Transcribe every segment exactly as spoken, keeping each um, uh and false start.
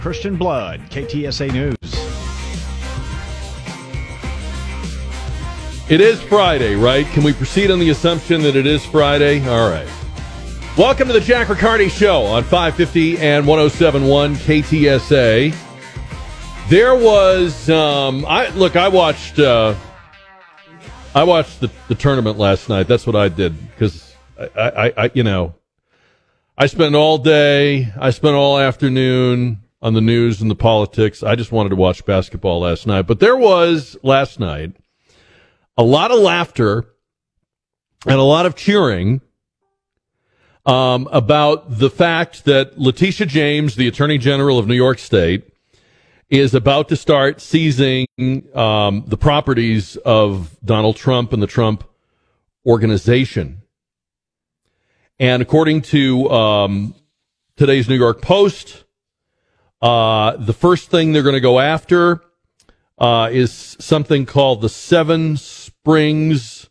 Christian Blood, K T S A News. It is Friday, right? Can we proceed on the assumption that it is Friday? All right. Welcome to the Jack Riccardi Show on five fifty and one oh seven point one K T S A. There was, um, I look, I watched, uh, I watched the, the tournament last night. That's what I did because I, I, I, you know, I spent all day, I spent all afternoon on the news and the politics. I just wanted to watch basketball last night. But there was, last night, a lot of laughter and a lot of cheering um, about the fact that Letitia James, the Attorney General of New York State, is about to start seizing um, the properties of Donald Trump and the Trump Organization. And according to um, today's New York Post, uh, the first thing they're going to go after uh, is something called the Seven Springs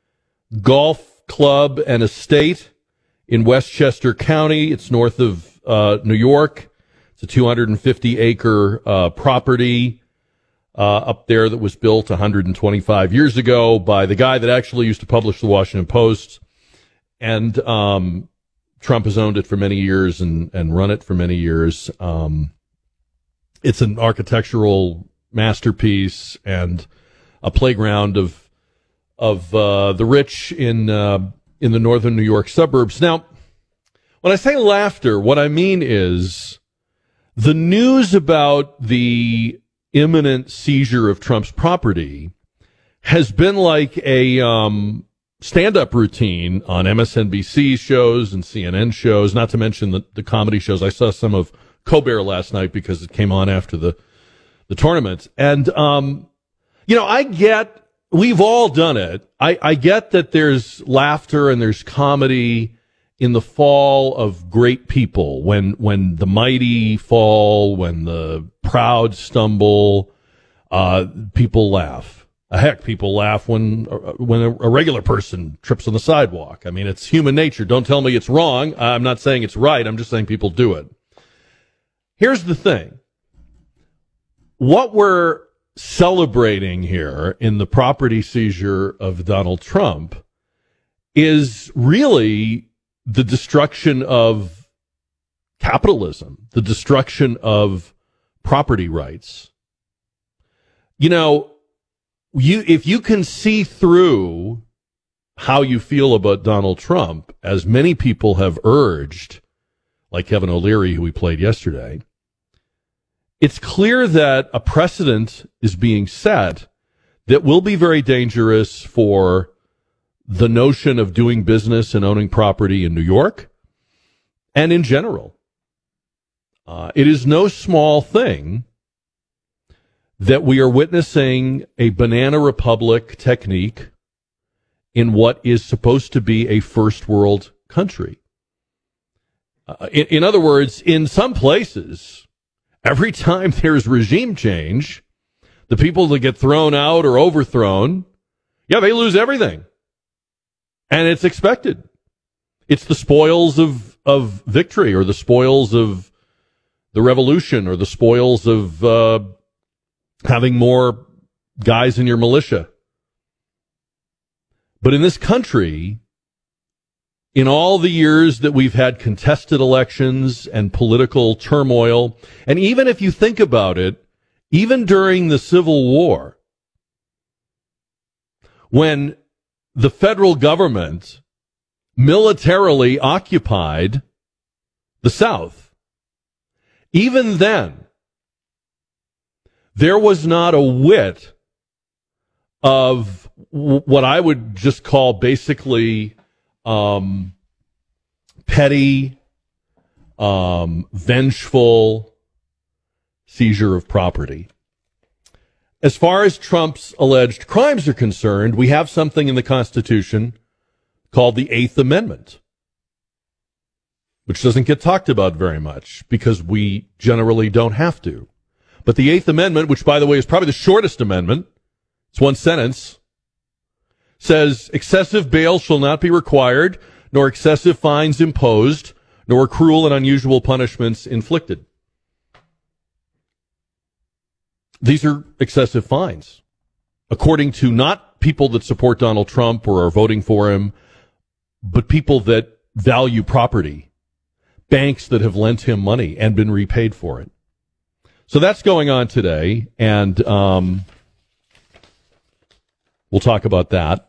Golf Club and Estate in Westchester County. It's north of uh, New York. It's a two hundred fifty acre uh, property uh, up there that was built one hundred twenty-five years ago by the guy that actually used to publish the Washington Post. And um, Trump has owned it for many years and, and run it for many years. Um, it's an architectural masterpiece and a playground of of uh, the rich in uh, in the northern New York suburbs. Now, when I say laughter, what I mean is the news about the imminent seizure of Trump's property has been like a um, stand-up routine on M S N B C shows and C N N shows, not to mention the, the comedy shows. I saw some of Colbert last night because it came on after the, the tournament. And, um, you know, I get, we've all done it. I, I get that there's laughter and there's comedy in the fall of great people, when when the mighty fall, when the proud stumble, uh, people laugh. Uh, heck, people laugh when uh, when a, a regular person trips on the sidewalk. I mean, it's human nature. Don't tell me it's wrong. I'm not saying it's right. I'm just saying people do it. Here's the thing. What we're celebrating here in the property seizure of Donald Trump is really the destruction of capitalism, the destruction of property rights. You know, you if you can see through how you feel about Donald Trump, as many people have urged, like Kevin O'Leary, who we played yesterday, it's clear that a precedent is being set that will be very dangerous for the notion of doing business and owning property in New York and in general. Uh, it is no small thing that we are witnessing a banana republic technique in what is supposed to be a first world country. Uh, in, in other words, in some places, every time there's regime change, the people that get thrown out or overthrown, yeah, they lose everything. And it's expected. It's the spoils of, of victory, or the spoils of the revolution, or the spoils of uh, having more guys in your militia. But in this country, in all the years that we've had contested elections and political turmoil, and even if you think about it, even during the Civil War, when the federal government militarily occupied the South, even then, there was not a whit of what I would just call basically um, petty, um, vengeful seizure of property. As far as Trump's alleged crimes are concerned, we have something in the Constitution called the Eighth Amendment, which doesn't get talked about very much because we generally don't have to. But the Eighth Amendment, which, by the way, is probably the shortest amendment, it's one sentence, says excessive bail shall not be required, nor excessive fines imposed, nor cruel and unusual punishments inflicted. these are excessive fines, according to not people that support Donald Trump or are voting for him, but people that value property, banks that have lent him money and been repaid for it. So that's going on today, and um, we'll talk about that.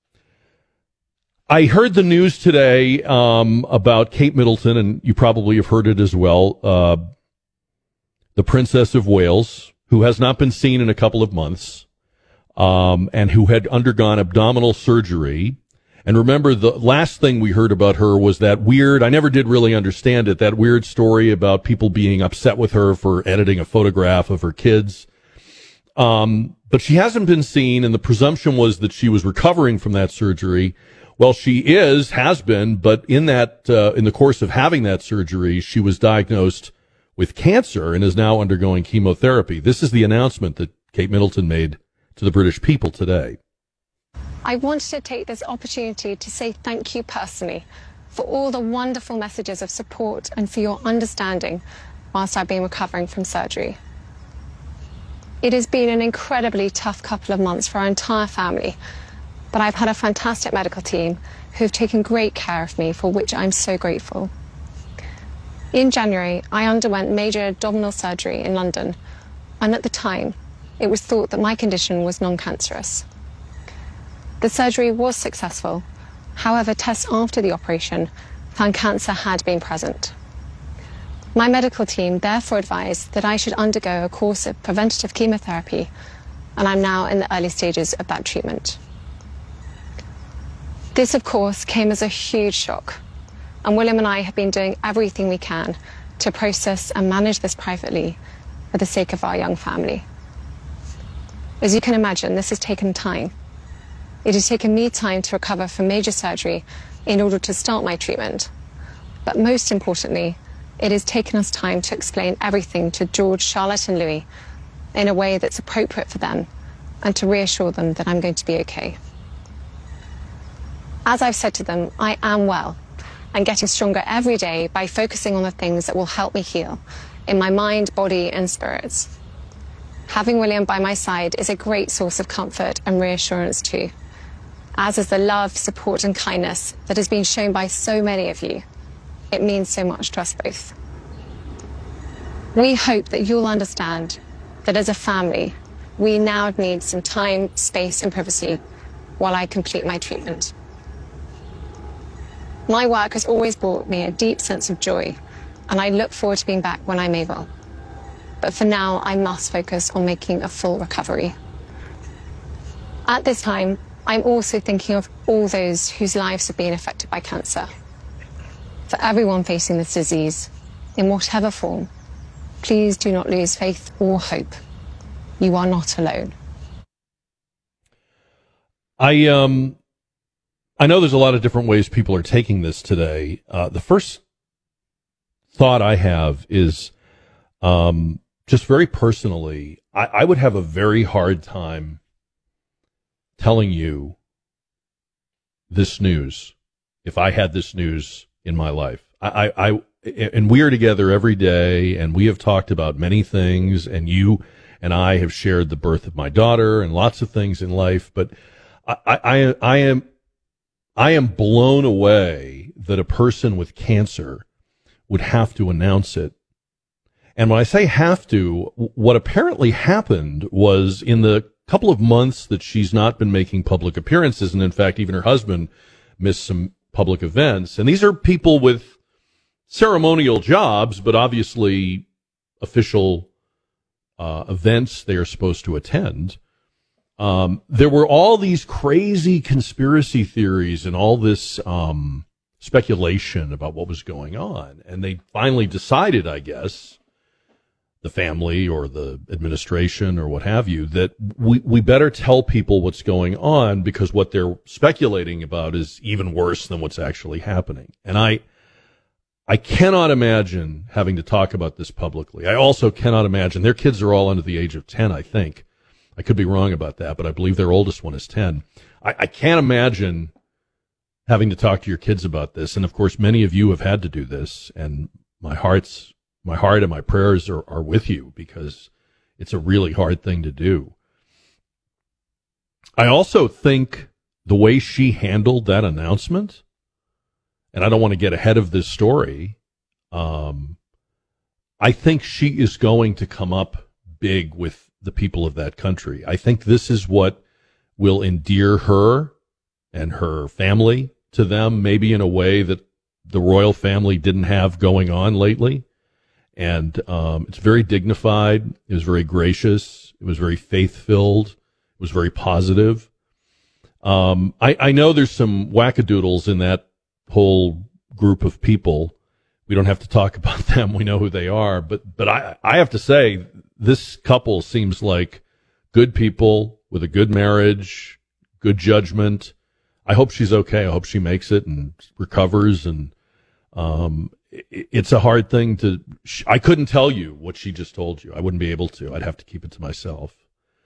I heard the news today um, about Kate Middleton, and you probably have heard it as well, uh, the Princess of Wales, who has not been seen in a couple of months, um, and who had undergone abdominal surgery. And remember, the last thing we heard about her was that weird, I never did really understand it, that weird story about people being upset with her for editing a photograph of her kids. Um, but she hasn't been seen, and the presumption was that she was recovering from that surgery. Well, she is, has been, but in that, uh, in the course of having that surgery, she was diagnosed with cancer and is now undergoing chemotherapy. This is the announcement that Kate Middleton made to the British people today. I wanted to take this opportunity to say thank you personally for all the wonderful messages of support and for your understanding whilst I've been recovering from surgery. It has been an incredibly tough couple of months for our entire family, but I've had a fantastic medical team who've taken great care of me, for which I'm so grateful. In January, I underwent major abdominal surgery in London, and at the time, it was thought that my condition was non-cancerous. The surgery was successful. However, tests after the operation found cancer had been present. My medical team therefore advised that I should undergo a course of preventative chemotherapy, and I'm now in the early stages of that treatment. This, of course, came as a huge shock, and William and I have been doing everything we can to process and manage this privately for the sake of our young family. As you can imagine, this has taken time. It has taken me time to recover from major surgery in order to start my treatment. But most importantly, it has taken us time to explain everything to George, Charlotte and Louis in a way that's appropriate for them and to reassure them that I'm going to be okay. As I've said to them, I am well and getting stronger every day by focusing on the things that will help me heal in my mind, body and spirits. Having William by my side is a great source of comfort and reassurance too, as is the love, support and kindness that has been shown by so many of you. It means so much to us both. We hope that you'll understand that as a family, we now need some time, space and privacy while I complete my treatment. My work has always brought me a deep sense of joy, and I look forward to being back when I'm able. But for now, I must focus on making a full recovery. At this time, I'm also thinking of all those whose lives have been affected by cancer. For everyone facing this disease, in whatever form, please do not lose faith or hope. You are not alone. I, um... I know there's a lot of different ways people are taking this today. Uh, the first thought I have is um, just very personally, I, I would have a very hard time telling you this news if I had this news in my life. I, I, I and we are together every day, and we have talked about many things, and you and I have shared the birth of my daughter and lots of things in life, but I, I, I am I am blown away that a person with cancer would have to announce it. And when I say have to, what apparently happened was in the couple of months that she's not been making public appearances, and in fact, even her husband missed some public events. And these are people with ceremonial jobs, but obviously official uh, events they are supposed to attend. Um, there were all these crazy conspiracy theories and all this um, speculation about what was going on. And they finally decided, I guess, the family or the administration or what have you, that we, we better tell people what's going on, because what they're speculating about is even worse than what's actually happening. And I, I cannot imagine having to talk about this publicly. I also cannot imagine, their kids are all under the age of ten, I think. I could be wrong about that, but I believe their oldest one is ten. I, I can't imagine having to talk to your kids about this. And of course, many of you have had to do this, and my heart's, my heart and my prayers are, are with you, because it's a really hard thing to do. I also think the way she handled that announcement, and I don't want to get ahead of this story, um, I think she is going to come up big with the people of that country. I think this is what will endear her and her family to them, maybe in a way that the royal family didn't have going on lately. And um, it's very dignified. It was very gracious. It was very faith-filled. It was very positive. Um, I, I know there's some wackadoodles in that whole group of people. We don't have to talk about them. We know who they are. But but I, I have to say, this couple seems like good people with a good marriage, good judgment. I hope she's okay. I hope she makes it and recovers. And um, it, it's a hard thing to. I couldn't tell you what she just told you. I wouldn't be able to. I'd have to keep it to myself.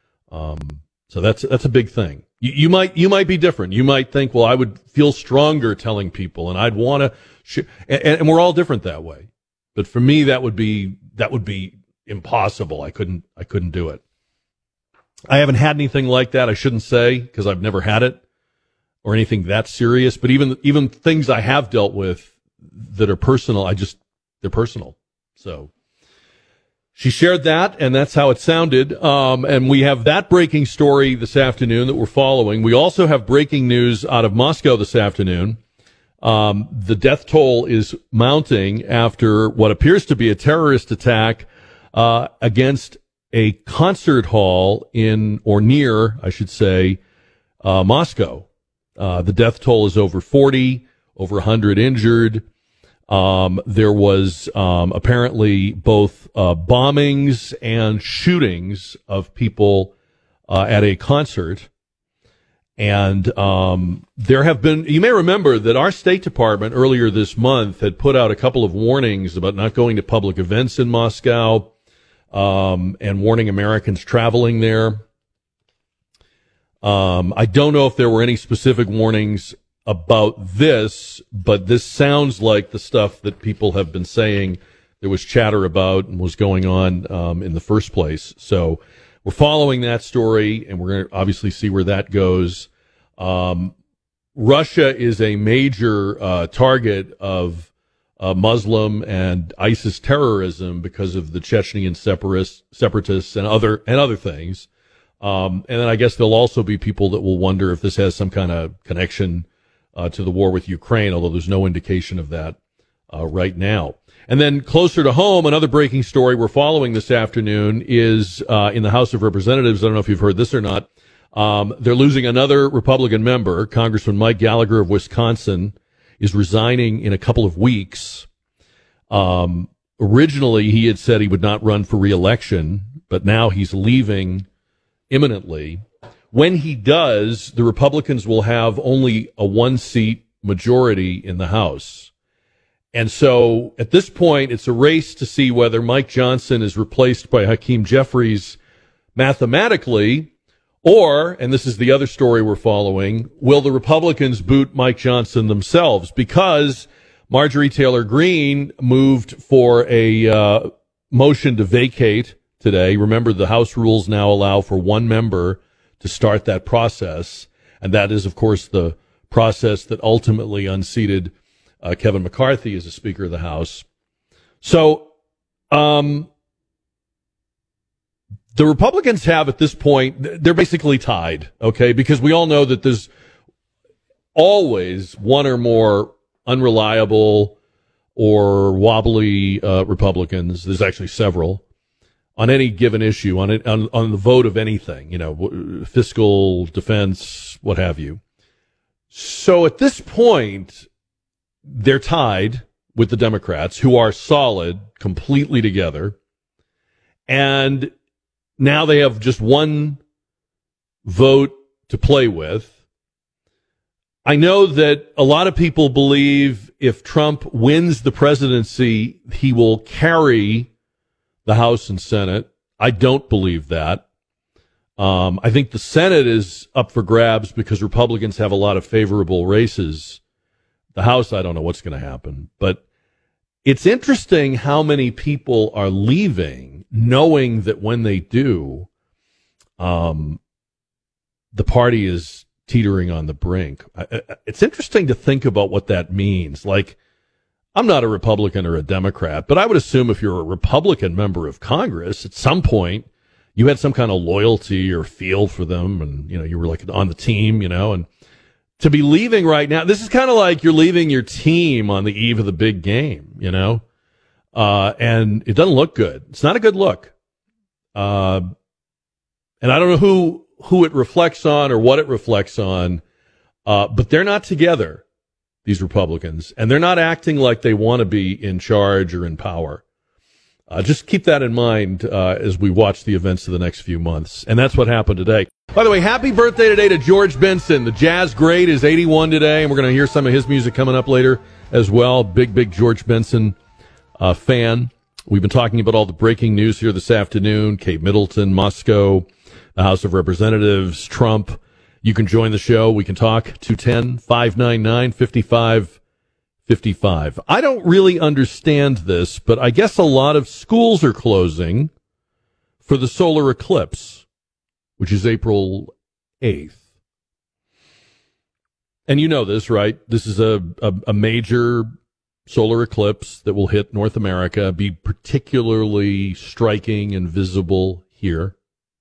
Um, so that's that's a big thing. You, you might you might be different. You might think, well, I would feel stronger telling people, and I'd want to. Sh- and, and we're all different that way. But for me, that would be that would be impossible. I couldn't I couldn't do it. I haven't had anything like that. I shouldn't say because I've never had it or anything that serious. But even even things I have dealt with that are personal, I just they're personal. So she shared that, and that's how it sounded. Um, and we have that breaking story this afternoon that we're following. We also have breaking news out of Moscow this afternoon. Um, the death toll is mounting after what appears to be a terrorist attack uh, against a concert hall in, or near, I should say, uh, Moscow. Uh, the death toll is over forty, over one hundred injured. Um, there was um, apparently both uh, bombings and shootings of people uh, at a concert. And um, there have been, you may remember that our State Department earlier this month had put out a couple of warnings about not going to public events in Moscow um, and warning Americans traveling there. Um, I don't know if there were any specific warnings about this, but this sounds like the stuff that people have been saying there was chatter about and was going on um, in the first place. So we're following that story, and we're going to obviously see where that goes. Um, Russia is a major uh, target of uh, Muslim and ISIS terrorism because of the Chechnyan separatists, separatists and other and other things. Um, and then I guess there'll also be people that will wonder if this has some kind of connection uh, to the war with Ukraine, although there's no indication of that uh, right now. And then closer to home, another breaking story we're following this afternoon is uh, in the House of Representatives. I don't know if you've heard this or not. Um, they're losing another Republican member. Congressman Mike Gallagher of Wisconsin is resigning in a couple of weeks. Um, originally, he had said he would not run for re-election, but now he's leaving imminently. When he does, the Republicans will have only a one-seat majority in the House. And so at this point, it's a race to see whether Mike Johnson is replaced by Hakeem Jeffries mathematically, or, and this is the other story we're following, will the Republicans boot Mike Johnson themselves? Because Marjorie Taylor Greene moved for a uh, motion to vacate today. Remember, the House rules now allow for one member to start that process, and that is, of course, the process that ultimately unseated Uh, Kevin McCarthy as a Speaker of the House. So um, the Republicans have at this point, they're basically tied, okay, because we all know that there's always one or more unreliable or wobbly uh, Republicans. There's actually several on any given issue, on, it, on on the vote of anything, you know, fiscal, defense, what have you. So at this point, they're tied with the Democrats, who are solid, completely together. And now they have just one vote to play with. I know that a lot of people believe if Trump wins the presidency, he will carry the House and Senate. I don't believe that. Um, I think the Senate is up for grabs because Republicans have a lot of favorable races. The House, I don't know what's going to happen. But it's interesting how many people are leaving knowing that when they do, um, the party is teetering on the brink. I, I, it's interesting to think about what that means. Like, I'm not a Republican or a Democrat, but I would assume if you're a Republican member of Congress, at some point you had some kind of loyalty or feel for them, and you know you were like on the team, you know, and to be leaving right now, this is kind of like you're leaving your team on the eve of the big game, you know, uh, and it doesn't look good. It's not a good look, uh, and I don't know who who it reflects on or what it reflects on, uh, but they're not together, these Republicans, and they're not acting like they want to be in charge or in power. Uh, just keep that in mind uh, as we watch the events of the next few months. And that's what happened today. By the way, happy birthday today to George Benson. The jazz great is eighty-one today, and we're going to hear some of his music coming up later as well. Big, big George Benson uh, fan. We've been talking about all the breaking news here this afternoon. Kate Middleton, Moscow, the House of Representatives, Trump. You can join the show. We can talk. two one zero, five nine nine, five five five five. I don't really understand this, but I guess a lot of schools are closing for the solar eclipse, which is April eighth. And you know this, right? This is a, a, a major solar eclipse that will hit North America, be particularly striking and visible here.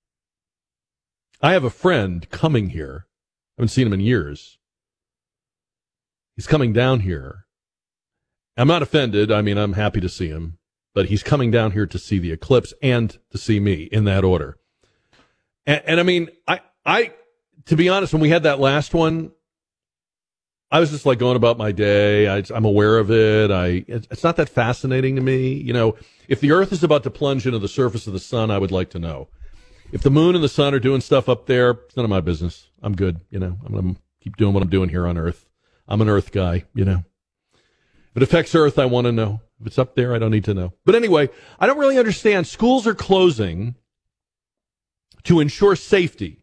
I have a friend coming here. I haven't seen him in years. He's coming down here. I'm not offended. I mean, I'm happy to see him. But he's coming down here to see the eclipse and to see me, in that order. And, and I mean, I, I, to be honest, when we had that last one, I was just like going about my day. I, I'm aware of it. I, it's not that fascinating to me. You know, if the Earth is about to plunge into the surface of the sun, I would like to know. If the moon and the sun are doing stuff up there, it's none of my business. I'm good. You know, I'm going to keep doing what I'm doing here on Earth. I'm an Earth guy, you know. If it affects Earth, I want to know. If it's up there, I don't need to know. But anyway, I don't really understand. Schools are closing to ensure safety.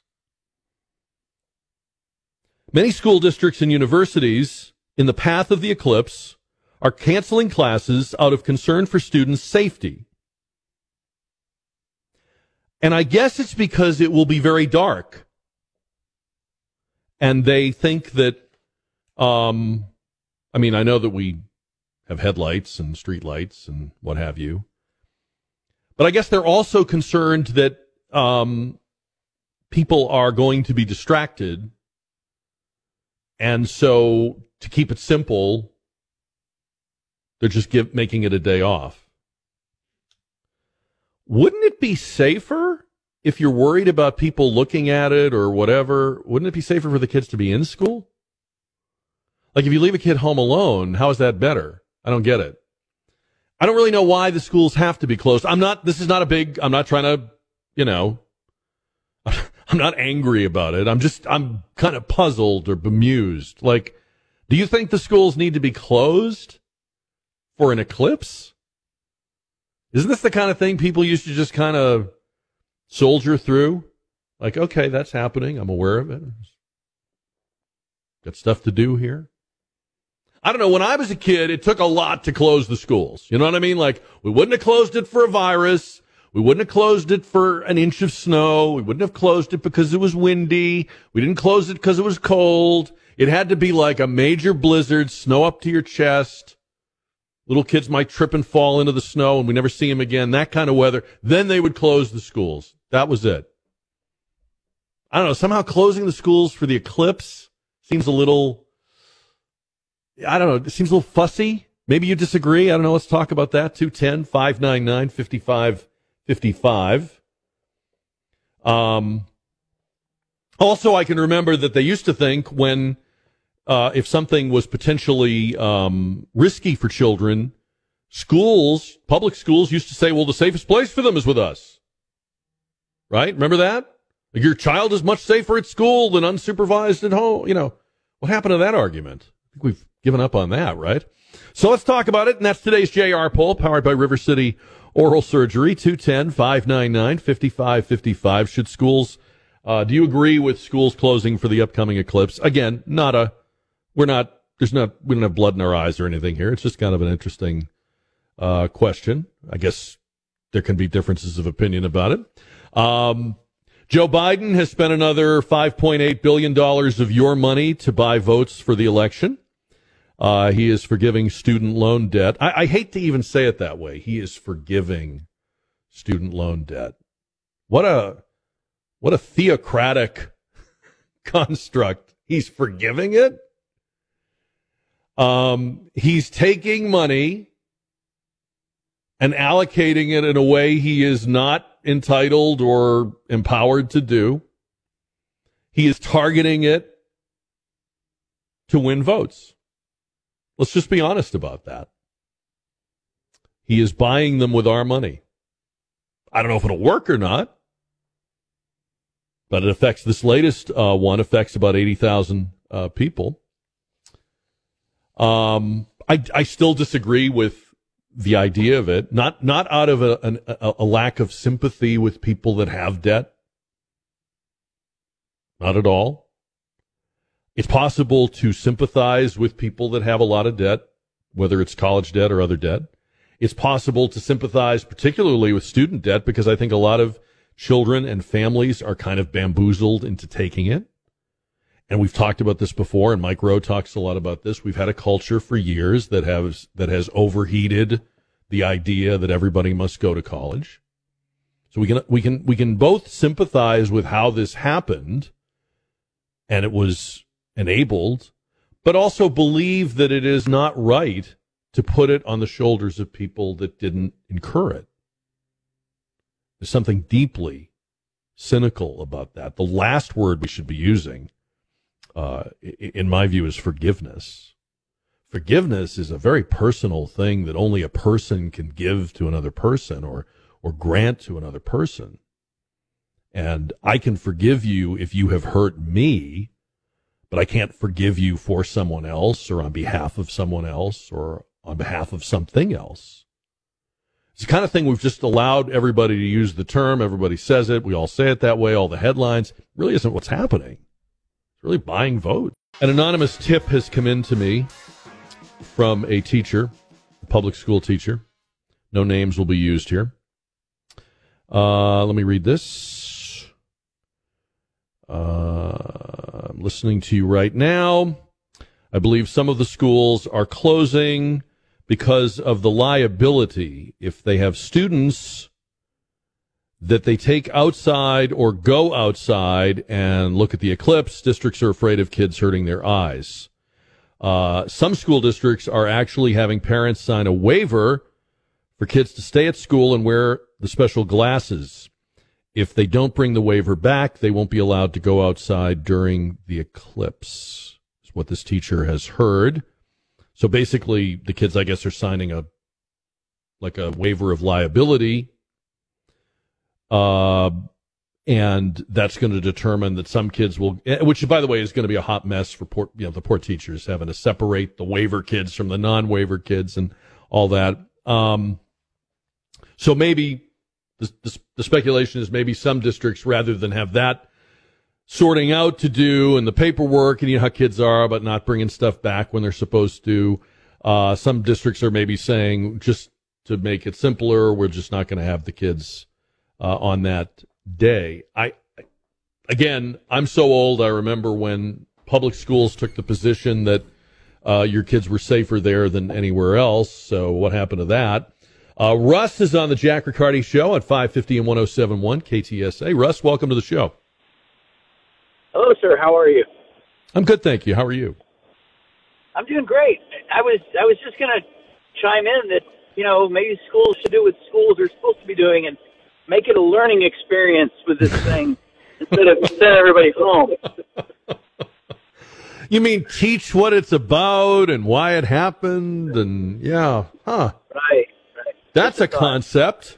Many school districts and universities in the path of the eclipse are canceling classes out of concern for students' safety. And I guess it's because it will be very dark. And they think that, um, I mean, I know that we have headlights and streetlights and what have you. But I guess they're also concerned that um, people are going to be distracted. And so, to keep it simple, they're just give, making it a day off. Wouldn't it be safer if you're worried about people looking at it or whatever? Wouldn't it be safer for the kids to be in school? Like if you leave a kid home alone, how is that better? I don't get it. I don't really know why the schools have to be closed. I'm not, this is not a big, I'm not trying to, you know, I'm not angry about it. I'm just, I'm kind of puzzled or bemused. Like, do you think the schools need to be closed for an eclipse? Isn't this the kind of thing people used to just kind of soldier through? Like, okay, that's happening. I'm aware of it. Got stuff to do here. I don't know. When I was a kid, it took a lot to close the schools. You know what I mean? Like, we wouldn't have closed it for a virus. We wouldn't have closed it for an inch of snow. We wouldn't have closed it because it was windy. We didn't close it because it was cold. It had to be like a major blizzard, snow up to your chest. Little kids might trip and fall into the snow and we never see them again. That kind of weather. Then they would close the schools. That was it. I don't know. Somehow closing the schools for the eclipse seems a little, I don't know. It seems a little fussy. Maybe you disagree. I don't know. Let's talk about that. two one zero, five nine nine, five five five five. Um, also, I can remember that they used to think when, uh, if something was potentially um, risky for children, schools, public schools used to say, well, the safest place for them is with us. Right? Remember that? Like, your child is much safer at school than unsupervised at home. You know, what happened to that argument? I think we've given up on that, right? So let's talk about it, and that's today's J R poll, powered by River City Oral Surgery. Two one zero, five nine nine, five five five five. Should schools, uh, do you agree with schools closing for the upcoming eclipse? Again, not a, we're not, there's not, we don't have blood in our eyes or anything here. It's just kind of an interesting uh, question. I guess there can be differences of opinion about it. Um, Joe Biden has spent another five point eight billion dollars of your money to buy votes for the election. Uh, he is forgiving student loan debt. I, I hate to even say it that way. He is forgiving student loan debt. What a what a theocratic construct. He's forgiving it. Um, he's taking money and allocating it in a way he is not entitled or empowered to do. He is targeting it to win votes. Let's just be honest about that. He is buying them with our money. I don't know if it'll work or not, but it affects this latest uh, one affects about eighty thousand uh, people. Um, I, I still disagree with the idea of it, not not out of a, an, a, a lack of sympathy with people that have debt. Not at all. It's possible to sympathize with people that have a lot of debt, whether it's college debt or other debt. It's possible to sympathize particularly with student debt because I think a lot of children and families are kind of bamboozled into taking it. And we've talked about this before, and Mike Rowe talks a lot about this. We've had a culture for years that has that has overheated the idea that everybody must go to college. So we can we can we can both sympathize with how this happened, and it was enabled, but also believe that it is not right to put it on the shoulders of people that didn't incur it. There's something deeply cynical about that. The last word we should be using, uh, in my view, is forgiveness. Forgiveness is a very personal thing that only a person can give to another person or, or grant to another person. And I can forgive you if you have hurt me, but I can't forgive you for someone else or on behalf of someone else or on behalf of something else. It's the kind of thing we've just allowed everybody to use the term. Everybody says it. We all say it that way. All the headlines. It really isn't what's happening. It's really buying votes. An anonymous tip has come in to me from a teacher, a public school teacher. No names will be used here. Uh, let me read this. Uh, I'm listening to you right now. I believe some of the schools are closing because of the liability. If they have students that they take outside or go outside and look at the eclipse, districts are afraid of kids hurting their eyes. Uh, some school districts are actually having parents sign a waiver for kids to stay at school and wear the special glasses. If they don't bring the waiver back, they won't be allowed to go outside during the eclipse, is what this teacher has heard. So basically, the kids, I guess, are signing a like a waiver of liability, uh, and that's going to determine that some kids will, which, by the way, is going to be a hot mess for poor, you know, the poor teachers having to separate the waiver kids from the non-waiver kids and all that. Um, so maybe the, the, the speculation is maybe some districts, rather than have that sorting out to do and the paperwork, and you know how kids are about not bringing stuff back when they're supposed to. Uh, some districts are maybe saying, just to make it simpler, we're just not going to have the kids uh, on that day. I, again, I'm so old. I remember when public schools took the position that uh, your kids were safer there than anywhere else. So what happened to that? Uh, Russ is on the Jack Riccardi Show at five fifty and one oh seven point one K T S A. Russ, welcome to the show. Hello, sir. How are you? I'm good, thank you. How are you? I'm doing great. I was I was just going to chime in that, you know, maybe schools should do what schools are supposed to be doing and make it a learning experience with this thing instead of send everybody home. You mean teach what it's about and why it happened and, yeah, huh. Right, right. That's a concept.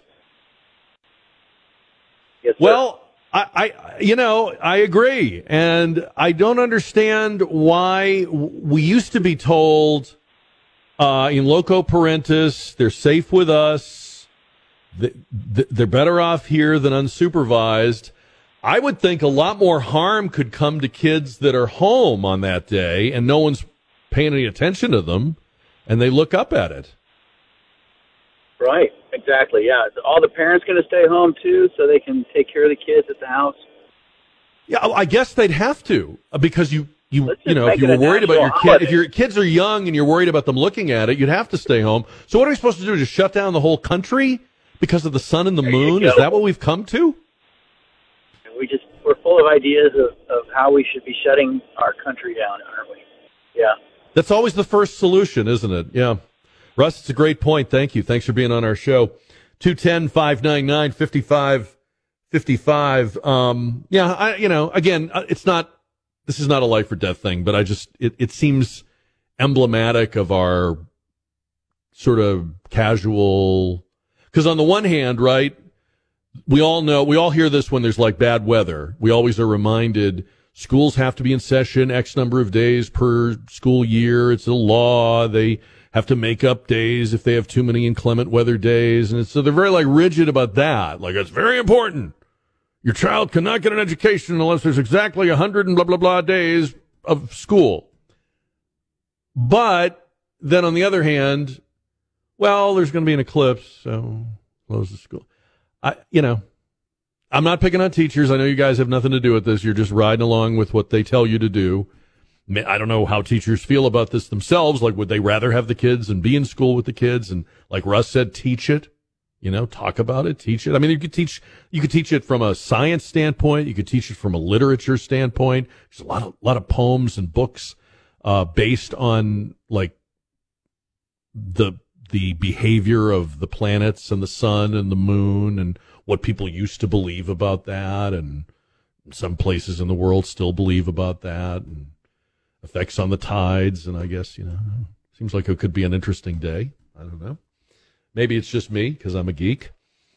Yes, sir. Well, I, I, you know, I agree. And I don't understand why we used to be told uh, in loco parentis, they're safe with us. They're better off here than unsupervised. I would think a lot more harm could come to kids that are home on that day and no one's paying any attention to them and they look up at it. Right, exactly, yeah. So all the parents going to stay home, too, so they can take care of the kids at the house? Yeah, I guess they'd have to, because you, you, Let's you just know, make if you it were a worried about your national kid, if holiday. your kids are young and you're worried about them looking at it, you'd have to stay home. So what are we supposed to do? Just shut down the whole country because of the sun and the There you moon? go. Is that what we've come to? And we just, we're full of ideas of, of how we should be shutting our country down, aren't we? Yeah. That's always the first solution, isn't it? Yeah. Russ, it's a great point. Thank you. Thanks for being on our show. two one zero, five nine nine, five five five five. Um, yeah, I, you know, again, uh, it's not, this is not a life or death thing, but I just, it, it seems emblematic of our sort of casual, because on the one hand, right, we all know, we all hear this when there's like bad weather. We always are reminded schools have to be in session X number of days per school year. It's a law. They have to make up days if they have too many inclement weather days. And so they're very like rigid about that. Like, it's very important. Your child cannot get an education unless there's exactly a hundred and blah, blah, blah days of school. But then on the other hand, well, there's going to be an eclipse, so close the school. I, you know, I'm not picking on teachers. I know you guys have nothing to do with this. You're just riding along with what they tell you to do. I don't know how teachers feel about this themselves. Like, would they rather have the kids and be in school with the kids? And like Russ said, teach it, you know, talk about it, teach it. I mean, you could teach, you could teach it from a science standpoint. You could teach it from a literature standpoint. There's a lot of, lot of poems and books, uh, based on like the, the behavior of the planets and the sun and the moon and what people used to believe about that. And some places in the world still believe about that, and effects on the tides. And I guess, you know, seems like it could be an interesting day. I don't know. Maybe it's just me because I'm a geek.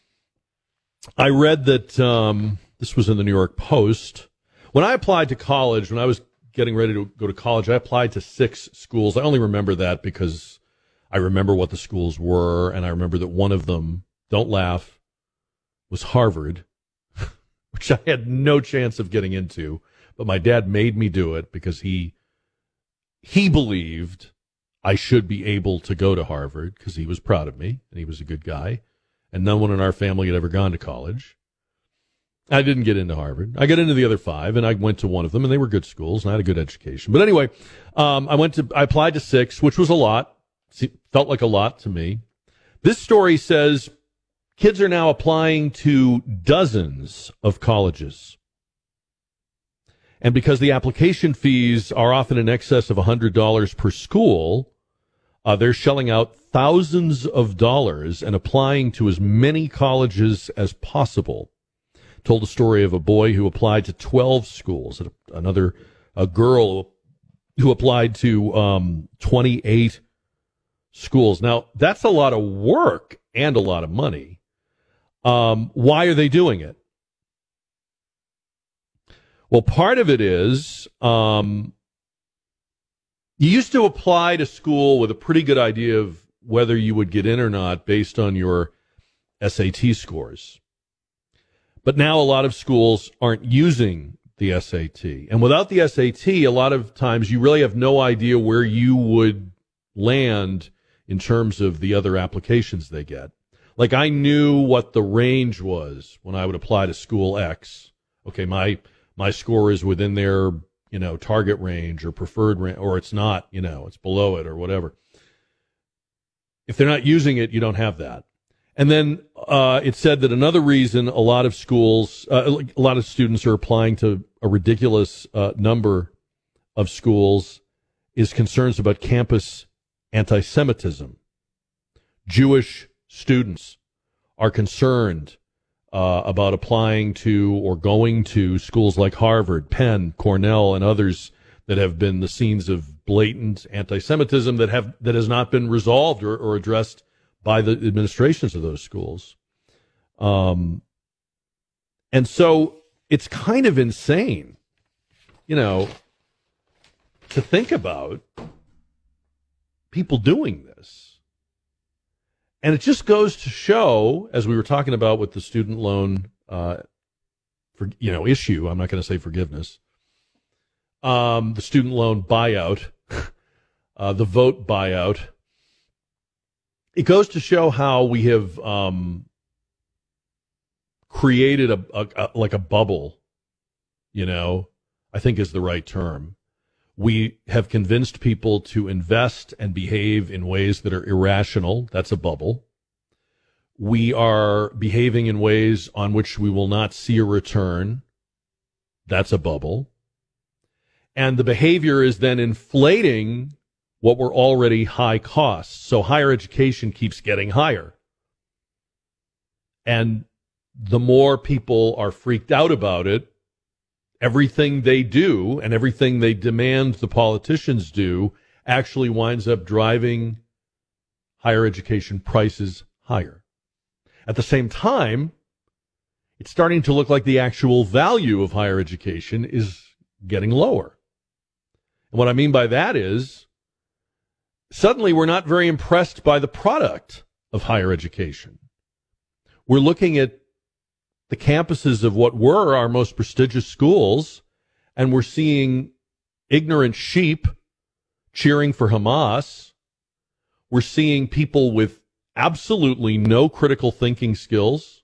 I read that um, this was in the New York Post. When I applied to college, when I was getting ready to go to college, I applied to six schools. I only remember that because I remember what the schools were, and I remember that one of them, don't laugh, was Harvard, which I had no chance of getting into, but my dad made me do it because he he believed I should be able to go to Harvard because he was proud of me and he was a good guy, and no one in our family had ever gone to college. I didn't get into Harvard. I got into the other five, and I went to one of them, and they were good schools, and I had a good education. But anyway, um, I went to I applied to six, which was a lot. Felt like a lot to me. This story says kids are now applying to dozens of colleges. And because the application fees are often in excess of one hundred dollars per school, uh, they're shelling out thousands of dollars and applying to as many colleges as possible. Told a story of a boy who applied to twelve schools, another a girl who applied to um, twenty-eight schools. Now, that's a lot of work and a lot of money. Um, why are they doing it? Well, part of it is um, you used to apply to school with a pretty good idea of whether you would get in or not based on your S A T scores. But now a lot of schools aren't using the S A T. And without the S A T, a lot of times you really have no idea where you would land in terms of the other applications they get. Like, I knew what the range was when I would apply to school X. Okay, my my score is within their, you know, target range or preferred range, or it's not, you know, it's below it or whatever. If they're not using it, you don't have that. And then uh, it said that another reason a lot of schools, uh, a lot of students are applying to a ridiculous uh, number of schools is concerns about campus anti-Semitism. Jewish students are concerned uh, about applying to or going to schools like Harvard, Penn, Cornell, and others that have been the scenes of blatant anti-Semitism that have that has not been resolved or, or addressed by the administrations of those schools. Um, and so it's kind of insane, you know, to think about people doing this. And it just goes to show, as we were talking about with the student loan, uh, for, you know, issue, I'm not going to say forgiveness, um, the student loan buyout, uh, the vote buyout. it goes to show how we have um, created a, a, a like a bubble, you know, I think is the right term. We have convinced people to invest and behave in ways that are irrational. That's a bubble. We are behaving in ways on which we will not see a return. That's a bubble. And the behavior is then inflating what were already high costs. So higher education keeps getting higher. And the more people are freaked out about it, everything they do and everything they demand the politicians do actually winds up driving higher education prices higher. At the same time, it's starting to look like the actual value of higher education is getting lower. And what I mean by that is, suddenly we're not very impressed by the product of higher education. We're looking at the campuses of what were our most prestigious schools, and we're seeing ignorant sheep cheering for Hamas. We're seeing people with absolutely no critical thinking skills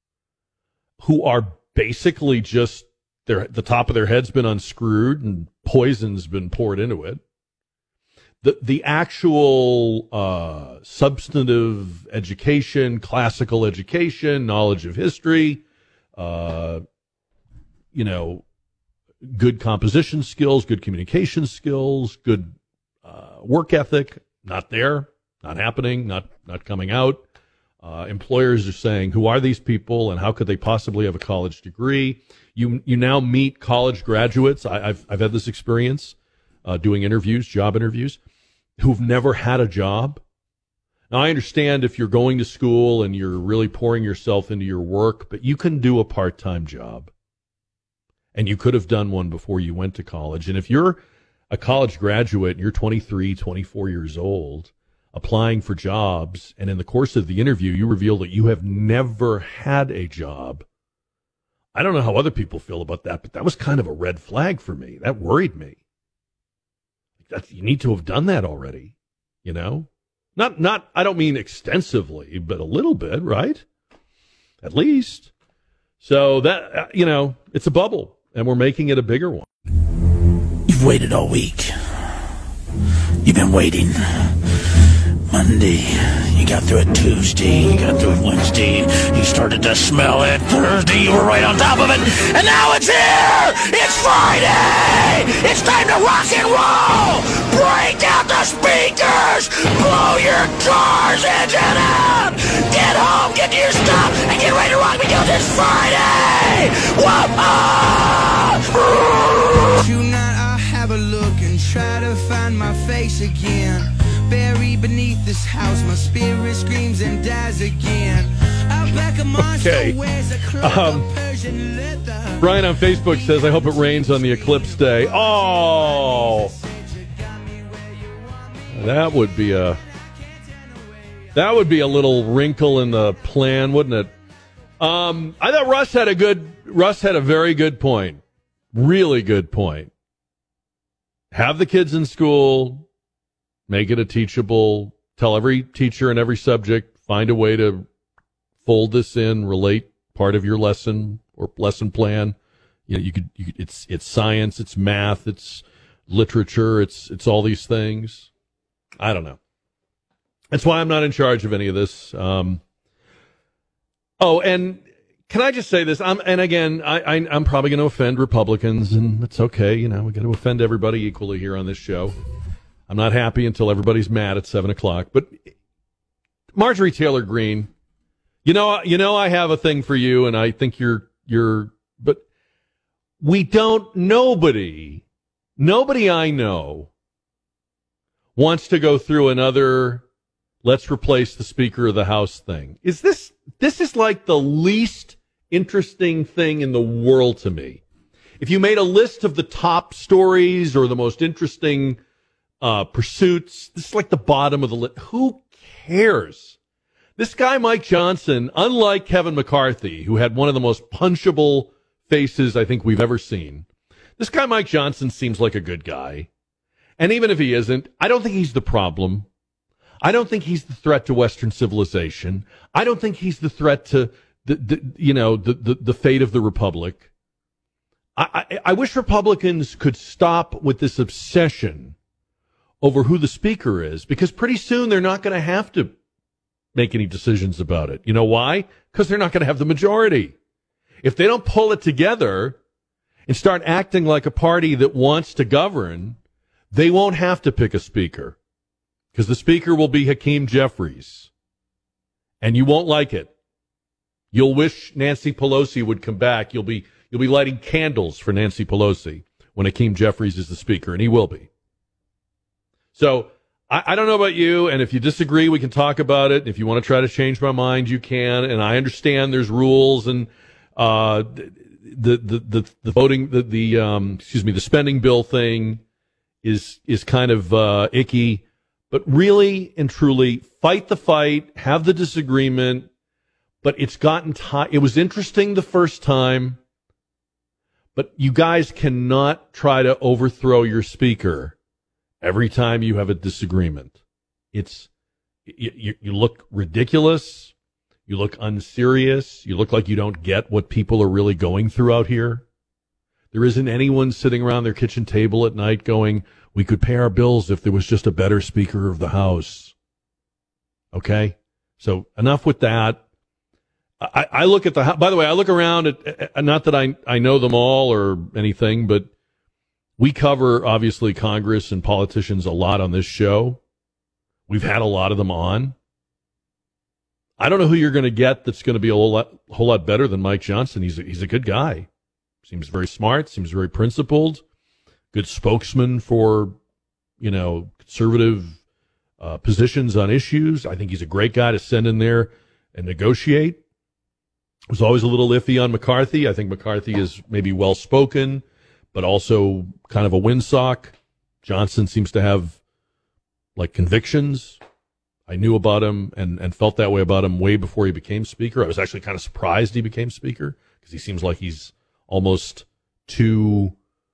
who are basically just, their, the top of their head's been unscrewed and poison's been poured into it. The, the actual uh, substantive education, classical education, knowledge of history, uh, you know, good composition skills, good communication skills, good uh, work ethic, not there, not happening, not not coming out. Uh, employers are saying, who are these people and how could they possibly have a college degree? You you now meet college graduates. I, I've I've had this experience uh, doing interviews, job interviews, who've never had a job. Now, I understand if you're going to school and you're really pouring yourself into your work, but you can do a part-time job. And you could have done one before you went to college. And if you're a college graduate and you're twenty-three, twenty-four years old, applying for jobs, and in the course of the interview, you reveal that you have never had a job, I don't know how other people feel about that, but that was kind of a red flag for me. That worried me. That's, you need to have done that already, you know? Not, not, I don't mean extensively, but a little bit, right? At least. So that, uh, you know, it's a bubble, and we're making it a bigger one. You've waited all week. You've been waiting. Monday, you got through it Tuesday, you got through it Wednesday, you started to smell it Thursday, you were right on top of it, and now it's here! It's Friday! It's time to rock and roll! Break out the speakers! Blow your car's engine out! Get home, get to your stuff, and get ready to rock because it's Friday! Whoa! Tonight I'll have a look and try to find my face again. Buried beneath this house, my spirit screams and dies again. Okay. Um, Brian on Facebook says, I hope it rains on the eclipse day. Oh, that would be a that would be a little wrinkle in the plan, wouldn't it? Um, I thought Russ had a good Russ had a very good point, really good point. Have the kids in school. Make it a teachable, tell every teacher in every subject, find a way to fold this in, relate part of your lesson or lesson plan. You know, you could, you could it's, it's science, it's math, it's literature, it's, it's all these things. I don't know. That's why I'm not in charge of any of this. Um, oh, and can I just say this? I'm, and again, I, I, I'm probably going to offend Republicans, and it's okay. You know, we got to offend everybody equally here on this show. I'm not happy until everybody's mad at seven o'clock. But Marjorie Taylor Greene, you know, you know, I have a thing for you, and I think you're, you're. But we don't. Nobody, nobody I know wants to go through another. Let's replace the Speaker of the House thing. Is this? This is like the least interesting thing in the world to me. If you made a list of the top stories or the most interesting Uh, pursuits, this is like the bottom of the list. Who cares? This guy, Mike Johnson, unlike Kevin McCarthy, who had one of the most punchable faces I think we've ever seen, this guy, Mike Johnson, seems like a good guy. And even if he isn't, I don't think he's the problem. I don't think he's the threat to Western civilization. I don't think he's the threat to the, the you know the, the the fate of the republic. I, I I wish Republicans could stop with this obsession over who the speaker is, because pretty soon they're not going to have to make any decisions about it. You know why? Because they're not going to have the majority. If they don't pull it together and start acting like a party that wants to govern, they won't have to pick a speaker, because the speaker will be Hakeem Jeffries, and you won't like it. You'll wish Nancy Pelosi would come back. You'll be you'll be lighting candles for Nancy Pelosi when Hakeem Jeffries is the speaker, and he will be. So I, I don't know about you, and if you disagree, we can talk about it. If you want to try to change my mind, you can. And I understand there's rules and uh, the, the the the voting the the um, excuse me the spending bill thing is is kind of uh, icky. But really and truly, fight the fight, have the disagreement. But it's gotten t- it was interesting the first time, but you guys cannot try to overthrow your speaker every time you have a disagreement. It's you, you look ridiculous, you look unserious, you look like you don't get what people are really going through out here. There isn't anyone sitting around their kitchen table at night going, we could pay our bills if there was just a better Speaker of the House. Okay? So enough with that. I, I look at the, by the way, I look around at, not that I, I know them all or anything, but we cover, obviously, Congress and politicians a lot on this show. We've had a lot of them on. I don't know who you're going to get that's going to be a whole lot, whole lot better than Mike Johnson. He's a, he's a good guy. Seems very smart, seems very principled, good spokesman for, you know, conservative uh, positions on issues. I think he's a great guy to send in there and negotiate. Was always a little iffy on McCarthy. I think McCarthy is maybe well-spoken, but also kind of a windsock. Johnson seems to have, like, convictions. I knew about him and, and felt that way about him way before he became Speaker. I was actually kind of surprised he became Speaker, because he seems like he's almost too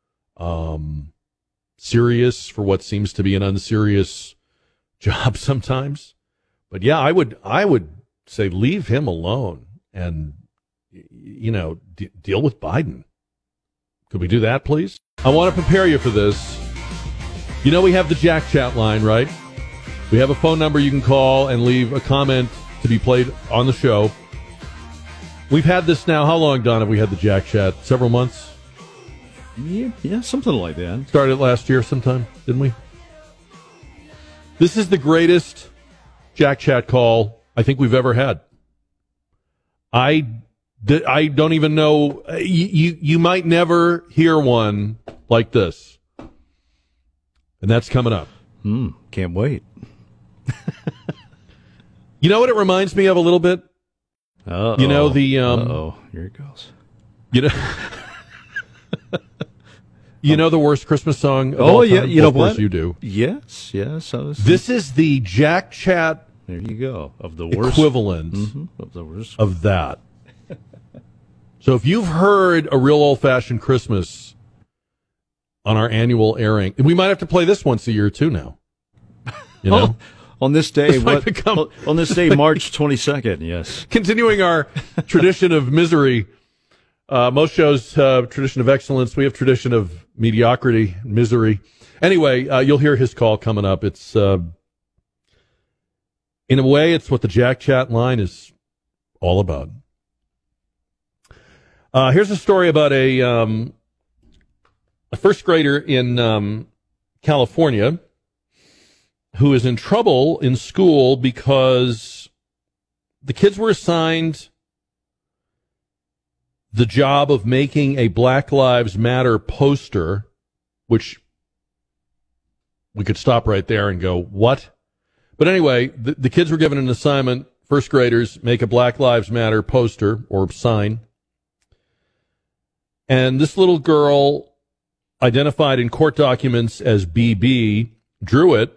um, serious for what seems to be an unserious job sometimes. But yeah, I would I would say leave him alone and, you know, d- deal with Biden. Could we do that, please? I want to prepare you for this. You know, we have the Jack Chat line, right? We have a phone number you can call and leave a comment to be played on the show. We've had this now. How long, Don, have we had the Jack Chat? Several months? Yeah, yeah, something like that. Started last year sometime, didn't we? This is the greatest Jack Chat call I think we've ever had. I, I don't even know. You, you, you might never hear one like this. And that's coming up. Hmm, can't wait. You know what it reminds me of a little bit? Uh-oh. You know the um Uh-oh, here it goes. You know You know the worst Christmas song of Oh all yeah, time? you Well, know of course what? you do. Yes, yes. I was, This is the Jack Chat there you go. Of the worst equivalent Mhm, of the worst. of that. So if you've heard a real old-fashioned Christmas on our annual airing, we might have to play this once a year too now. You know? Oh, on this day, This might what, become- on this day, March twenty-second, yes. Continuing our tradition of misery. Uh, most shows uh, tradition of excellence. We have tradition of mediocrity, misery. Anyway, uh, you'll hear his call coming up. It's uh, in a way, it's what the Jack Chat line is all about. Uh, here's a story about a um, a first grader in um, California who is in trouble in school because the kids were assigned the job of making a Black Lives Matter poster, which we could stop right there and go, what? But anyway, the, the kids were given an assignment, first graders, make a Black Lives Matter poster or sign. And this little girl, identified in court documents as B B, drew it,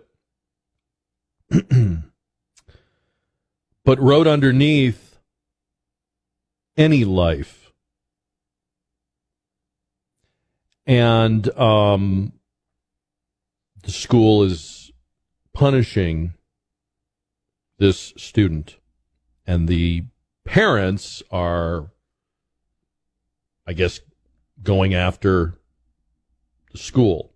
but wrote underneath, any life. And um, the school is punishing this student. And the parents are, I guess, going after the school.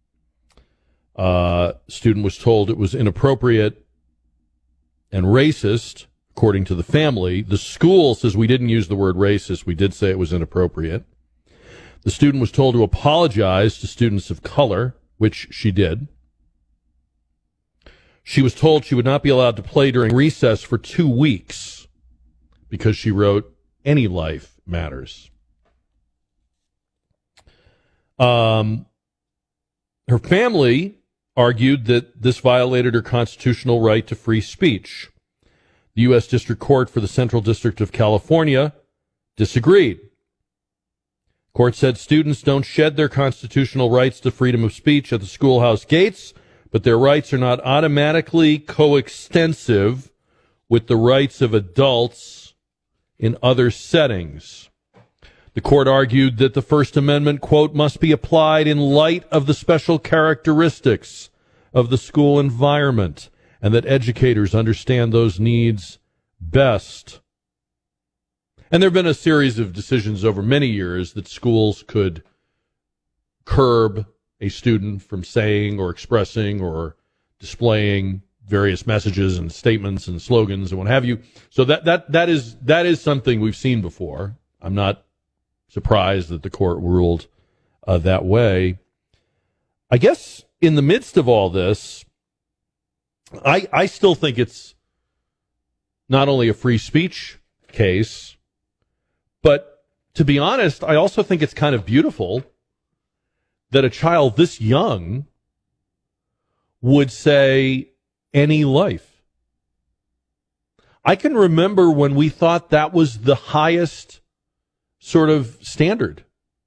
Uh, student was told it was inappropriate and racist, according to the family. The school says we didn't use the word racist. We did say it was inappropriate. The student was told to apologize to students of color, which she did. She was told she would not be allowed to play during recess for two weeks because she wrote, "Any life matters." Um, her family argued that this violated her constitutional right to free speech. The U S District Court for the Central District of California disagreed. Court said students don't shed their constitutional rights to freedom of speech at the schoolhouse gates, but their rights are not automatically coextensive with the rights of adults in other settings. The court argued that the First Amendment, quote, must be applied in light of the special characteristics of the school environment, and that educators understand those needs best. And there have been a series of decisions over many years that schools could curb a student from saying or expressing or displaying various messages and statements and slogans and what have you. So that that that is that is something we've seen before. I'm not surprised that the court ruled uh, that way. I guess in the midst of all this, I I still think it's not only a free speech case, but to be honest, I also think it's kind of beautiful that a child this young would say any life. I can remember when we thought that was the highest sort of standard,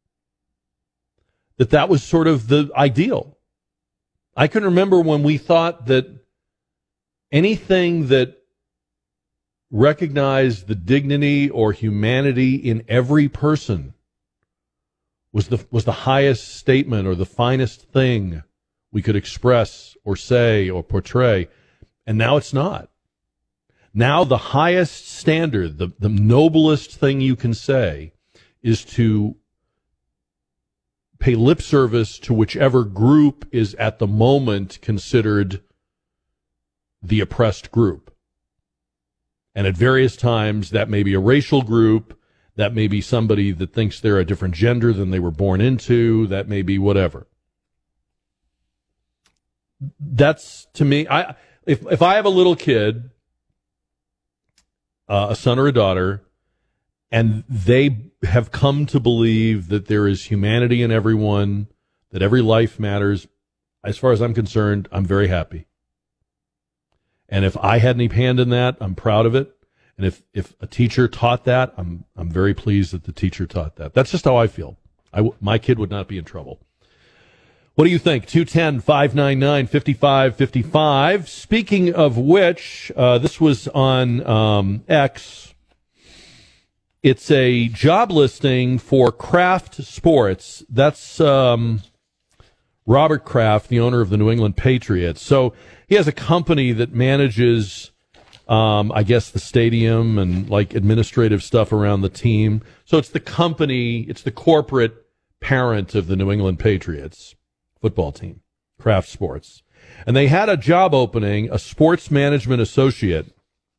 that that was sort of the ideal. I can remember when we thought that anything that recognized the dignity or humanity in every person was the was the highest statement or the finest thing we could express or say or portray. And now it's not. Now the highest standard, the, the noblest thing you can say is to pay lip service to whichever group is at the moment considered the oppressed group. And at various times, that may be a racial group, that may be somebody that thinks they're a different gender than they were born into, that may be whatever. That's, to me, I if if I have a little kid, uh, a son or a daughter, and they have come to believe that there is humanity in everyone, that every life matters, as far as I'm concerned, I'm very happy. And if I had any hand in that, I'm proud of it. And if, if a teacher taught that, I'm I'm very pleased that the teacher taught that. That's just how I feel. I w- my kid would not be in trouble. What do you think? two one zero, five nine nine, five five five five. Speaking of which, uh, this was on um, X. It's a job listing for Kraft Sports. That's um, Robert Kraft, the owner of the New England Patriots. So he has a company that manages, um, I guess, the stadium and like administrative stuff around the team. So it's the company, it's the corporate parent of the New England Patriots football team, Kraft Sports. And they had a job opening, a sports management associate.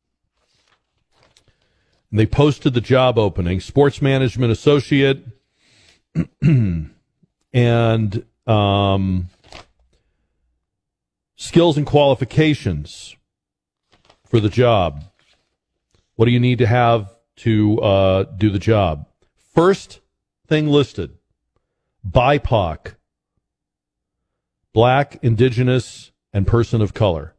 And they posted the job opening, sports management associate, and um, skills and qualifications for the job. What do you need to have to uh, do the job? First thing listed, B I P O C, Black, Indigenous, and person of color.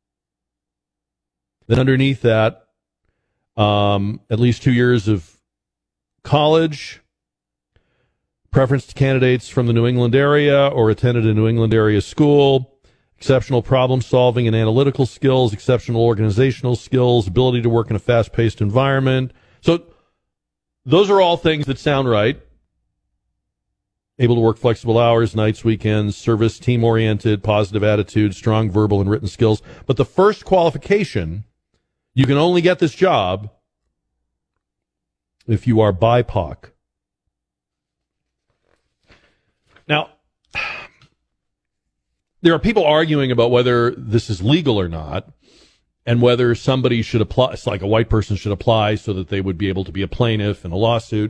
Then underneath that, um, at least two years of college, preference to candidates from the New England area or attended a New England area school, exceptional problem solving and analytical skills, exceptional organizational skills, ability to work in a fast-paced environment. So those are all things that sound right. Able to work flexible hours, nights, weekends, service, team-oriented, positive attitude, strong verbal and written skills. But the first qualification You can only get this job if you are B I P O C. Now, there are people arguing about whether this is legal or not, and whether somebody should apply, it's like a white person should apply so that they would be able to be a plaintiff in a lawsuit.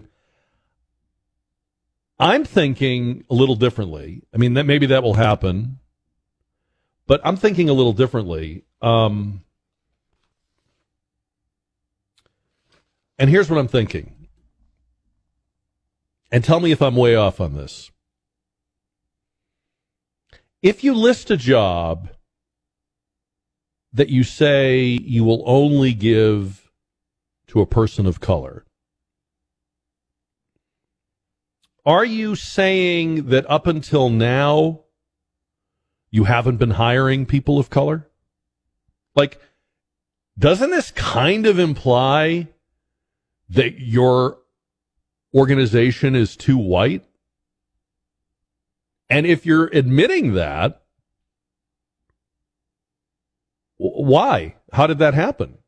I'm thinking a little differently. I mean, that maybe that will happen, but I'm thinking a little differently. Um, and here's what I'm thinking. And tell me if I'm way off on this. If you list a job that you say you will only give to a person of color, are you saying that up until now you haven't been hiring people of color? Like, doesn't this kind of imply that your organization is too white? And if you're admitting that, why? How did that happen?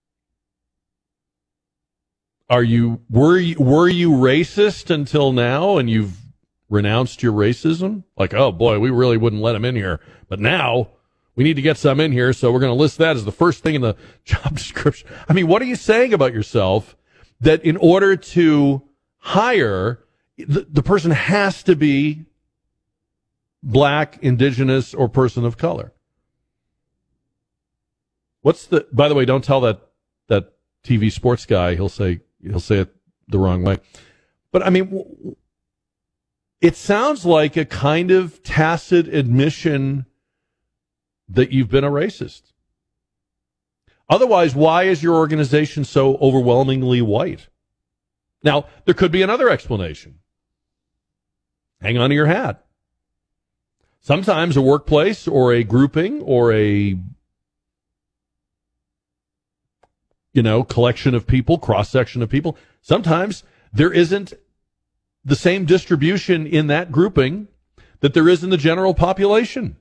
Are you were you were you racist until now, and you've renounced your racism? Like, oh boy, we really wouldn't let him in here, but now we need to get some in here, so we're going to list that as the first thing in the job description. I mean, what are you saying about yourself that in order to hire, the, the person has to be black, indigenous, or person of color? What's the? By the way, don't tell that that T V sports guy. He'll say he'll say it the wrong way. But I mean, it sounds like a kind of tacit admission that you've been a racist. Otherwise, why is your organization so overwhelmingly white? Now, there could be another explanation. Hang on to your hat. Sometimes a workplace or a grouping or a, you know, collection of people, cross-section of people, sometimes there isn't the same distribution in that grouping that there is in the general population.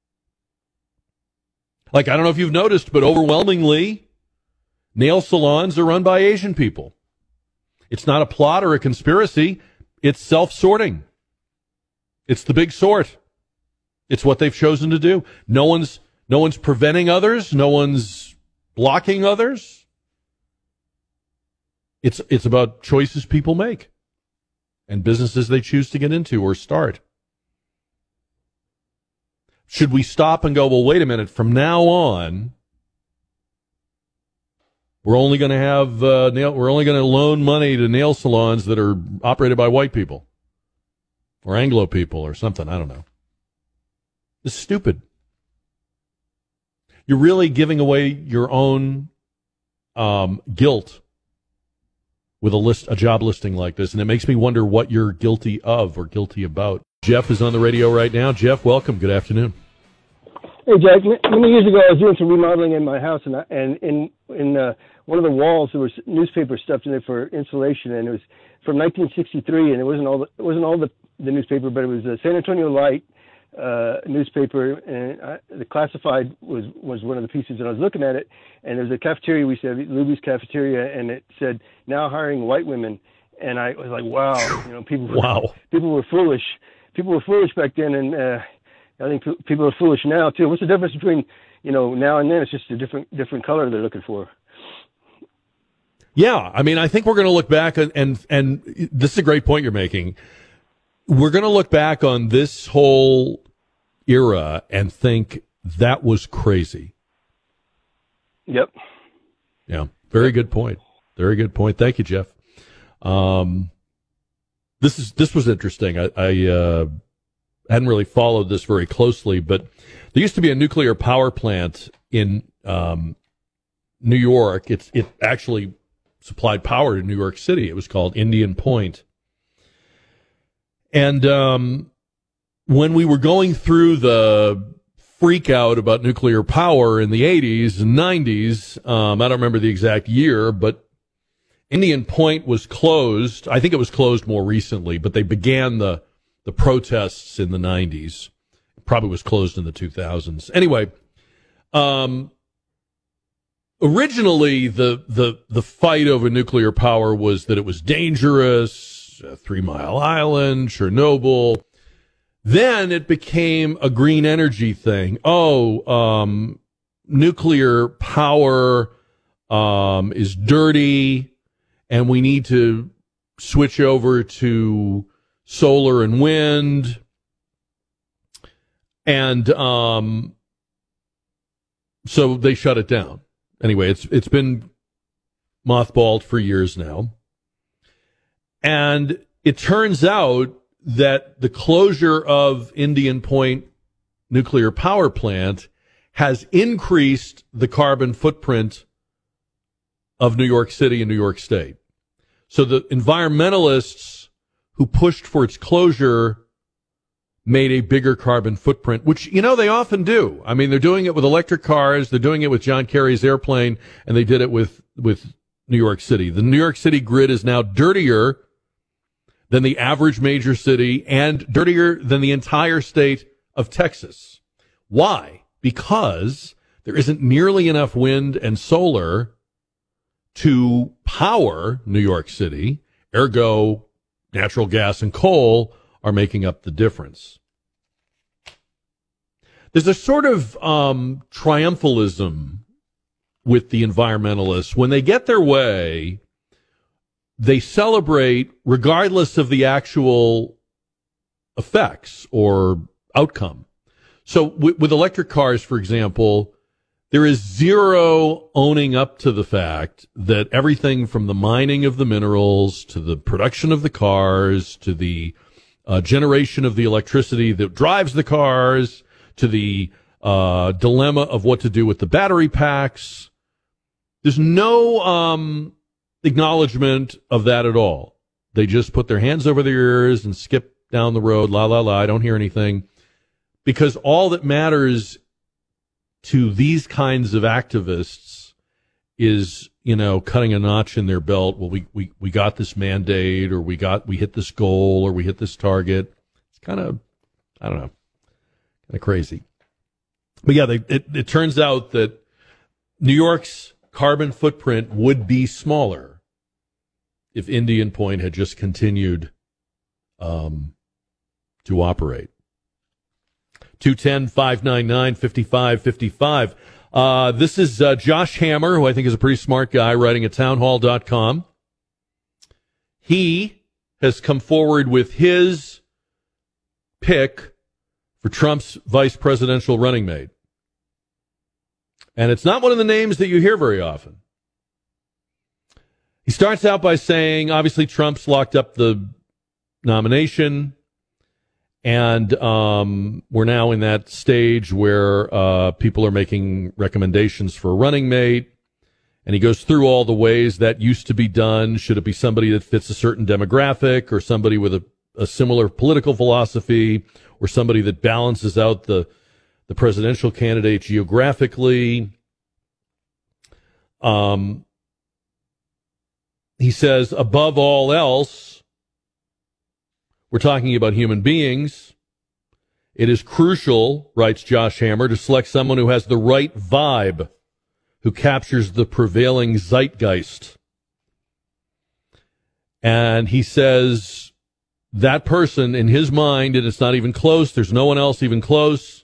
Like, I don't know if you've noticed, but overwhelmingly, nail salons are run by Asian people. It's not a plot or a conspiracy. It's self-sorting. It's the big sort. It's what they've chosen to do. No one's, no one's preventing others. No one's blocking others. It's, it's about choices people make and businesses they choose to get into or start. Should we stop and go, well, wait a minute, from now on, we're only going to have, uh, nail, we're only going to loan money to nail salons that are operated by white people or Anglo people or something. I don't know. It's stupid. You're really giving away your own um, guilt with a list, a job listing like this, and it makes me wonder what you're guilty of or guilty about. Jeff is on the radio right now. Jeff, welcome. Good afternoon. Hey, Jack. Many years ago, I was doing some remodeling in my house, and I, and in in uh, one of the walls there was newspaper stuffed in there for insulation, and it was from nineteen sixty-three, and it wasn't all the, it wasn't all the, the newspaper, but it was the San Antonio Light uh, newspaper, and I, the classified was was one of the pieces, and I was looking at it, and there was a cafeteria. We said Luby's Cafeteria, and it said now hiring white women, and I was like, wow, you know, people wow, people were foolish. People were foolish back then, and uh, I think people are foolish now too. What's the difference between, you know, now and then? It's just a different different color they're looking for. Yeah, I mean, I think we're going to look back and, and and this is a great point you're making. We're going to look back on this whole era and think that was crazy. Yep. Yeah, very good point. Very good point. Thank you, Jeff. Um, this is this was interesting. I, I uh, hadn't really followed this very closely, but there used to be a nuclear power plant in um, New York. It's it actually supplied power to New York City. It was called Indian Point. And um, when we were going through the freak out about nuclear power in the eighties and nineties, um, I don't remember the exact year, but Indian Point was closed. I think it was closed more recently, but they began the, the protests in the nineties. It probably was closed in the two thousands. Anyway, um, originally the, the, the fight over nuclear power was that it was dangerous, uh, Three Mile Island, Chernobyl. Then it became a green energy thing. Oh, um, nuclear power um, is dirty, and we need to switch over to solar and wind. And um, so they shut it down. Anyway, it's it's been mothballed for years now. And it turns out that the closure of Indian Point nuclear power plant has increased the carbon footprint of New York City and New York State. So the environmentalists who pushed for its closure made a bigger carbon footprint, which, you know, they often do. I mean, they're doing it with electric cars. They're doing it with John Kerry's airplane, and they did it with, with New York City. The New York City grid is now dirtier than the average major city and dirtier than the entire state of Texas. Why? Because there isn't nearly enough wind and solar to power New York City. Ergo, natural gas and coal are making up the difference. There's a sort of um, triumphalism with the environmentalists. When they get their way, they celebrate regardless of the actual effects or outcome. So with, with electric cars, for example, there is zero owning up to the fact that everything from the mining of the minerals to the production of the cars to the uh, generation of the electricity that drives the cars to the uh, dilemma of what to do with the battery packs. There's no um, acknowledgement of that at all. They just put their hands over their ears and skip down the road. La, la, la. I don't hear anything. Because all that matters to these kinds of activists is, you know, cutting a notch in their belt. Well, we, we, we got this mandate, or we got, we hit this goal, or we hit this target. It's kind of, I don't know, kind of crazy. But yeah, they, it, it turns out that New York's carbon footprint would be smaller if Indian Point had just continued um, to operate. two one zero, five nine nine, five five five five. Uh, this is uh, Josh Hammer, who I think is a pretty smart guy, writing at townhall dot com. He has come forward with his pick for Trump's vice presidential running mate. And it's not one of the names that you hear very often. He starts out by saying, obviously, Trump's locked up the nomination. And um, we're now in that stage where uh, people are making recommendations for a running mate. And he goes through all the ways that used to be done. Should it be somebody that fits a certain demographic, or somebody with a, a similar political philosophy, or somebody that balances out the, the presidential candidate geographically? Um, he says, above all else, we're talking about human beings. It is crucial, writes Josh Hammer, to select someone who has the right vibe, who captures the prevailing zeitgeist. And he says that person, in his mind, and it's not even close, there's no one else even close.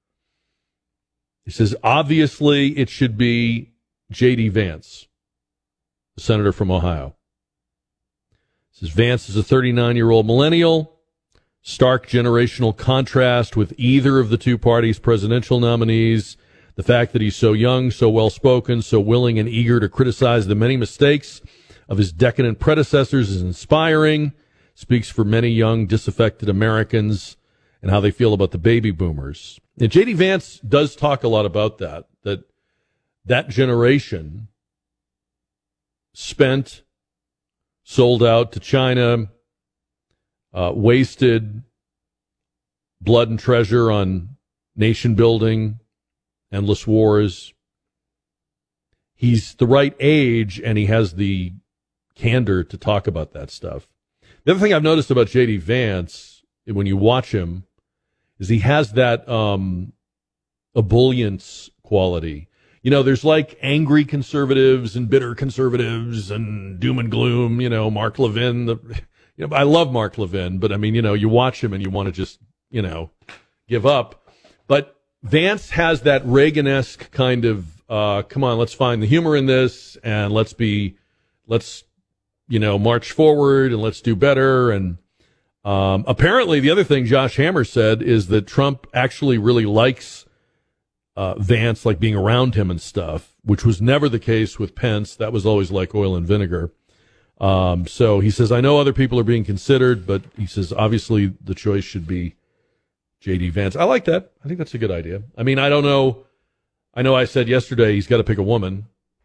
He says, obviously, it should be J D. Vance, the senator from Ohio. He says Vance is a thirty-nine-year-old millennial, stark generational contrast with either of the two parties' presidential nominees. The fact that he's so young, so well-spoken, so willing and eager to criticize the many mistakes of his decadent predecessors is inspiring, speaks for many young, disaffected Americans and how they feel about the baby boomers. And J D. Vance does talk a lot about that, that that generation spent, sold out to China, uh, wasted blood and treasure on nation building, endless wars. He's the right age, and he has the candor to talk about that stuff. The other thing I've noticed about J D. Vance, when you watch him, is he has that um, ebullience quality. you know, there's like angry conservatives and bitter conservatives and doom and gloom, you know, Mark Levin. The, you know, I love Mark Levin, but I mean, you know, you watch him and you want to just, you know, give up. But Vance has that Reagan-esque kind of, uh, come on, let's find the humor in this and let's be, let's, you know, march forward and let's do better. And um, apparently the other thing Josh Hammer said is that Trump actually really likes uh, Vance, like being around him and stuff, which was never the case with Pence. That was always like oil and vinegar. Um, so he says, I know other people are being considered, but he says, obviously the choice should be J D Vance. I like that. I think that's a good idea. I mean, I don't know. I know I said yesterday he's got to pick a woman.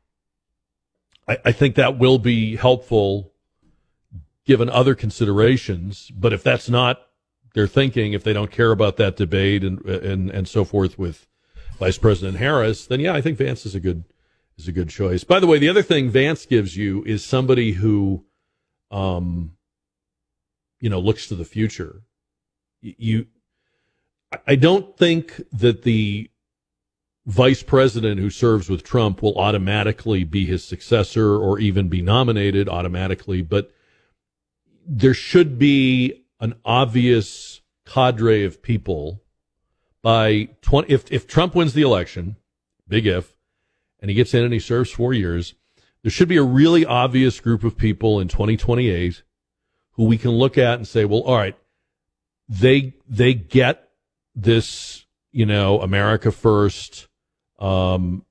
I, I think that will be helpful given other considerations. But if that's not their thinking, if they don't care about that debate and and, and so forth with Vice President Harris, then yeah, I think Vance is a good is a good choice. By the way, the other thing Vance gives you is somebody who, um, you know, looks to the future. You, I don't think that the vice president who serves with Trump will automatically be his successor or even be nominated automatically, but there should be an obvious cadre of people by twenty. If if Trump wins the election, big if, and he gets in and he serves four years, there should be a really obvious group of people in twenty twenty-eight who we can look at and say, well, all right, they they get this, you know, America First um,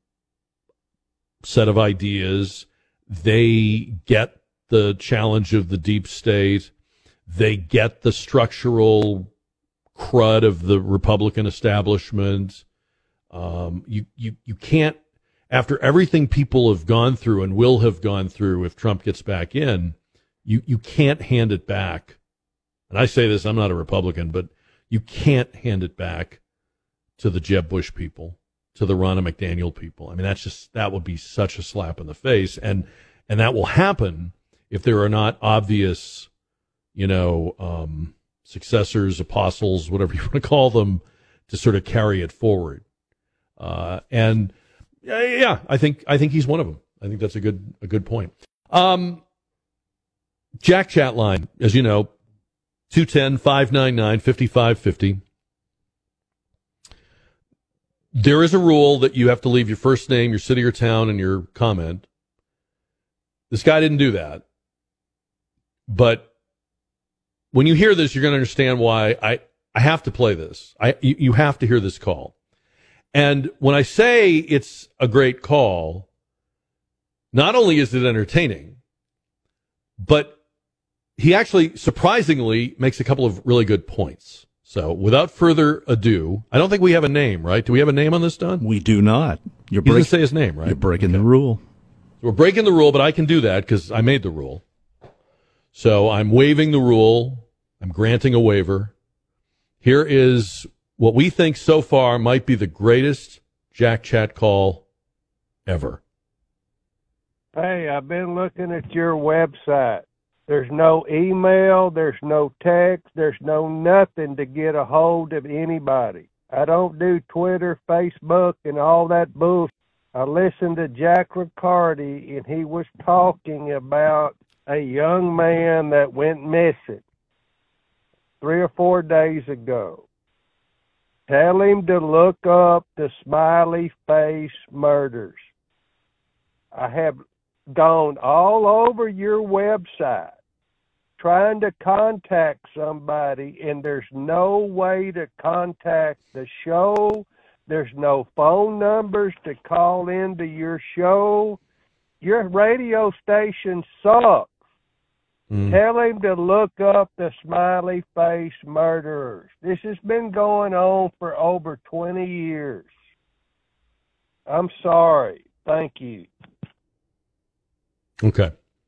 set of ideas. They get the challenge of the deep state. They get the structural crud of the Republican establishment. Um, you, you, you can't, after everything people have gone through and will have gone through if Trump gets back in, you, you can't hand it back. And I say this, I'm not a Republican, but you can't hand it back to the Jeb Bush people, to the Ronna McDaniel people. I mean, that's just, that would be such a slap in the face. And, and that will happen if there are not obvious, you know, um, successors, apostles, whatever you want to call them, to sort of carry it forward. Uh, and yeah, yeah, I think, I think he's one of them. I think that's a good, a good point. Um, Jack chat line, as you know, two one zero, five nine nine, five five five zero. There is a rule that you have to leave your first name, your city or town, and your comment. This guy didn't do that. But when you hear this, you're going to understand why I, I have to play this. I you, you have to hear this call. And when I say it's a great call, not only is it entertaining, but he actually, surprisingly, makes a couple of really good points. So, without further ado, I don't think we have a name, right? Do we have a name on this, Don? We do not. You're He doesn't break- say his name, right? You're breaking Okay. the rule. We're breaking the rule, but I can do that because I made the rule. So, I'm waiving the rule. I'm granting a waiver. Here is what we think so far might be the greatest Jack Chat call ever. Hey, I've been looking at your website. There's no email, there's no text, there's no nothing to get a hold of anybody. I don't do Twitter, Facebook, and all that bullshit. I listened to Jack Riccardi, and he was talking about a young man that went missing three or four days ago. Tell him to look up the Smiley Face murders. I have gone all over your website trying to contact somebody, and there's no way to contact the show. There's no phone numbers to call into your show. Your radio station sucks. Mm. Tell him to look up the Smiley Face murderers. This has been going on for over twenty years. I'm sorry. Thank you. Okay.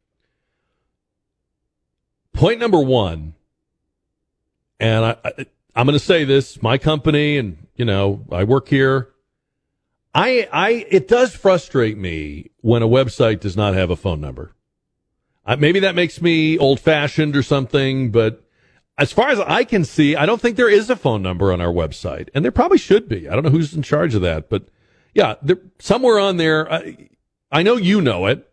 Point number one, and I, I, I'm going to say this, my company, and, you know, I work here. I, I, it does frustrate me when a website does not have a phone number. I, maybe that makes me old-fashioned or something, but as far as I can see, I don't think there is a phone number on our website, and there probably should be. I don't know who's in charge of that, but Yeah, there, somewhere on there, I, I know you know it,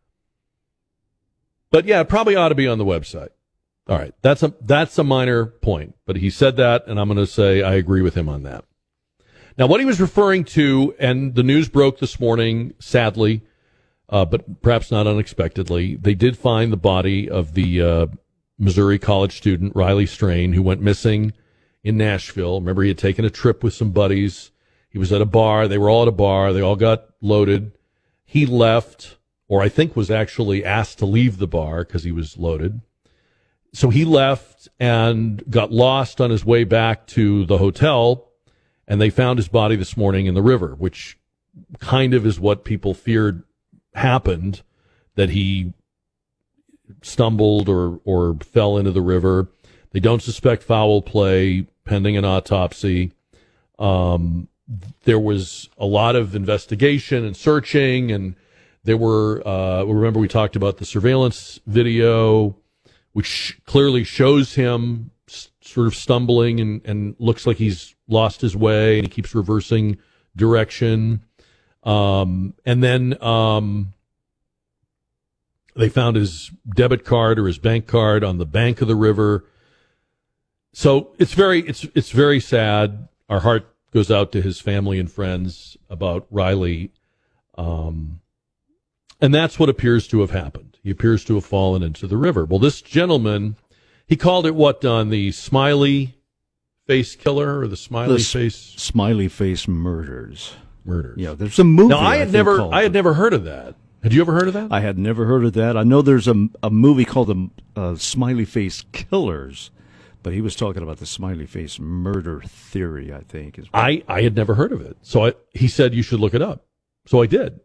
but yeah, it probably ought to be on the website. All right, that's a that's a minor point, but he said that, and I'm going to say I agree with him on that. Now, what he was referring to, and the news broke this morning, sadly, uh, but perhaps not unexpectedly, they did find the body of the uh, Missouri college student, Riley Strain, who went missing in Nashville. Remember, he had taken a trip with some buddies. He was at a bar. They were all at a bar. They all got loaded. He left, or I think was actually asked to leave the bar because he was loaded. So he left and got lost on his way back to the hotel, and they found his body this morning in the river, which kind of is what people feared happened, that he stumbled or, or fell into the river. They don't suspect foul play pending an autopsy. Um, there was a lot of investigation and searching, and there were, uh, remember we talked about the surveillance video, which clearly shows him s- sort of stumbling and, and looks like he's lost his way, and he keeps reversing direction. Um, and then um, they found his debit card or his bank card on the bank of the river. So it's very, it's it's very sad. Our heart goes out to his family and friends about Riley. Um, and that's what appears to have happened. He appears to have fallen into the river. Well, this gentleman, he called it what, Don? The smiley face killer or the smiley The s- face Smiley face murders. murders? Yeah, there's a movie. Now, I had think, never, called I had it. never heard of that. Had you ever heard of that? I had never heard of that. I know there's a, a movie called the uh, Smiley Face Killers, but he was talking about the Smiley Face murder theory, I think. Is what I, I had never heard of it. So I, he said you should look it up. So I did.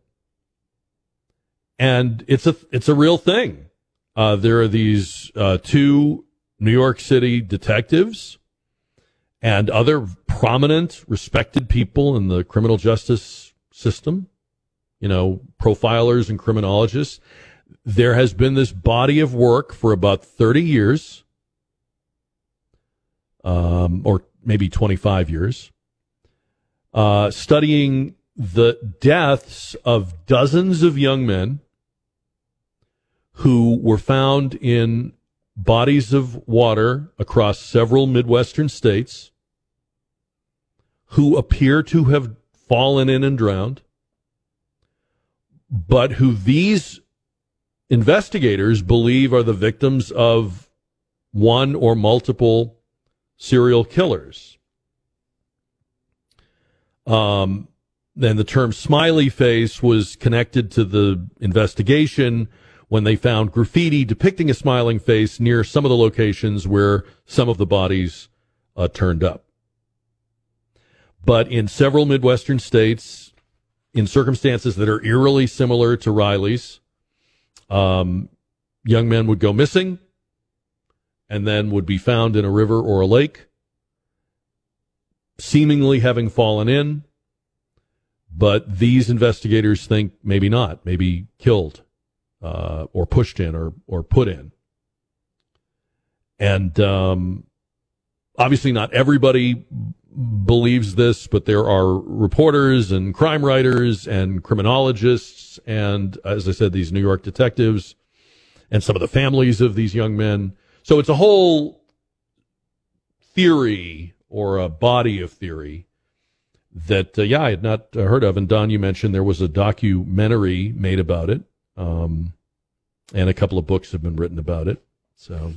And it's a it's a real thing. Uh, there are these uh, two New York City detectives and other prominent, respected people in the criminal justice system, you know, profilers and criminologists. There has been this body of work for about thirty years, um, or maybe twenty-five years, uh, studying the deaths of dozens of young men who were found in bodies of water across several Midwestern states, who appear to have fallen in and drowned, but who these investigators believe are the victims of one or multiple serial killers. Um, then the term smiley face was connected to the investigation when they found graffiti depicting a smiling face near some of the locations where some of the bodies uh, turned up. But in several Midwestern states, in circumstances that are eerily similar to Riley's, um, young men would go missing and then would be found in a river or a lake, seemingly having fallen in. But these investigators think maybe not, maybe killed. Uh, or pushed in or, or put in. And um, obviously not everybody b- believes this, but there are reporters and crime writers and criminologists and, as I said, these New York detectives and some of the families of these young men. So it's a whole theory or a body of theory that, uh, yeah, I had not uh, heard of. And Don, you mentioned there was a documentary made about it. Um, and a couple of books have been written about it. So,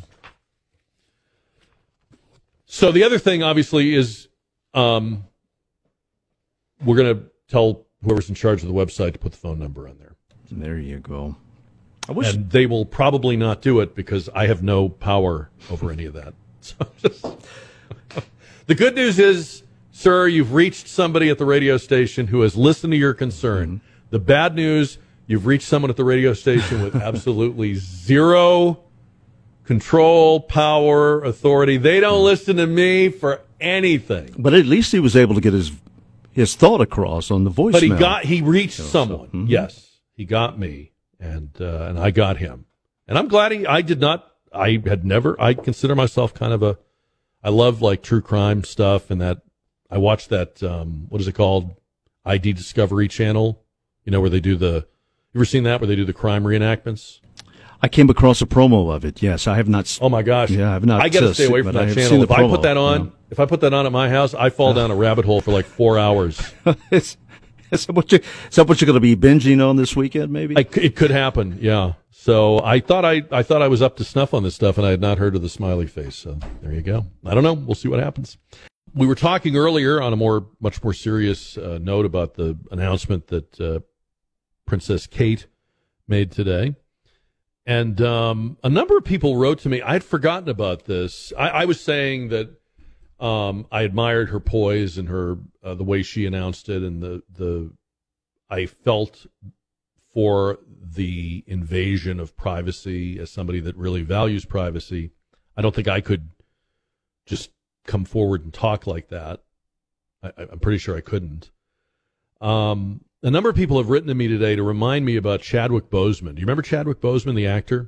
so the other thing, obviously, is um, we're going to tell whoever's in charge of the website to put the phone number on there. There you go. I wish And they will probably not do it because I have no power over any of that. So just, the good news is, sir, you've reached somebody at the radio station who has listened to your concern. Mm-hmm. The bad news, you've reached someone at the radio station with absolutely zero control, power, authority. They don't listen to me for anything. But at least he was able to get his his thought across on the voicemail. But he got he reached So, someone. mhm. Yes, he got me, and uh, and I got him. And I'm glad he. I did not. I had never. I consider myself kind of a. I love like true crime stuff, and that I watched that. Um, what is it called? I D Discovery Channel, you know, where they do the, you ever seen that, where they do the crime reenactments? I came across a promo of it. Yes, I have not. s- Oh my gosh! Yeah, I've not. I got to uh, stay away seen- from but I that have seen channel. the If I promo, put that on, yeah. if I put that on at my house, I fall down a rabbit hole for like four hours. is, is, that what you, is that what you're going to be binging on this weekend? Maybe. I, it could happen, yeah. So I thought I, I thought I was up to snuff on this stuff, and I had not heard of the smiley face. So there you go. I don't know. We'll see what happens. We were talking earlier on a more, much more serious uh, note about the announcement that uh, Princess Kate made today. And um, a number of people wrote to me. I'd forgotten about this. I, I was saying that um, I admired her poise and her uh, the way she announced it, and the the I felt for the invasion of privacy as somebody that really values privacy. I don't think I could just come forward and talk like that. I, I'm pretty sure I couldn't. Um, a number of people have written to me today to remind me about Chadwick Boseman. Do you remember Chadwick Boseman, the actor?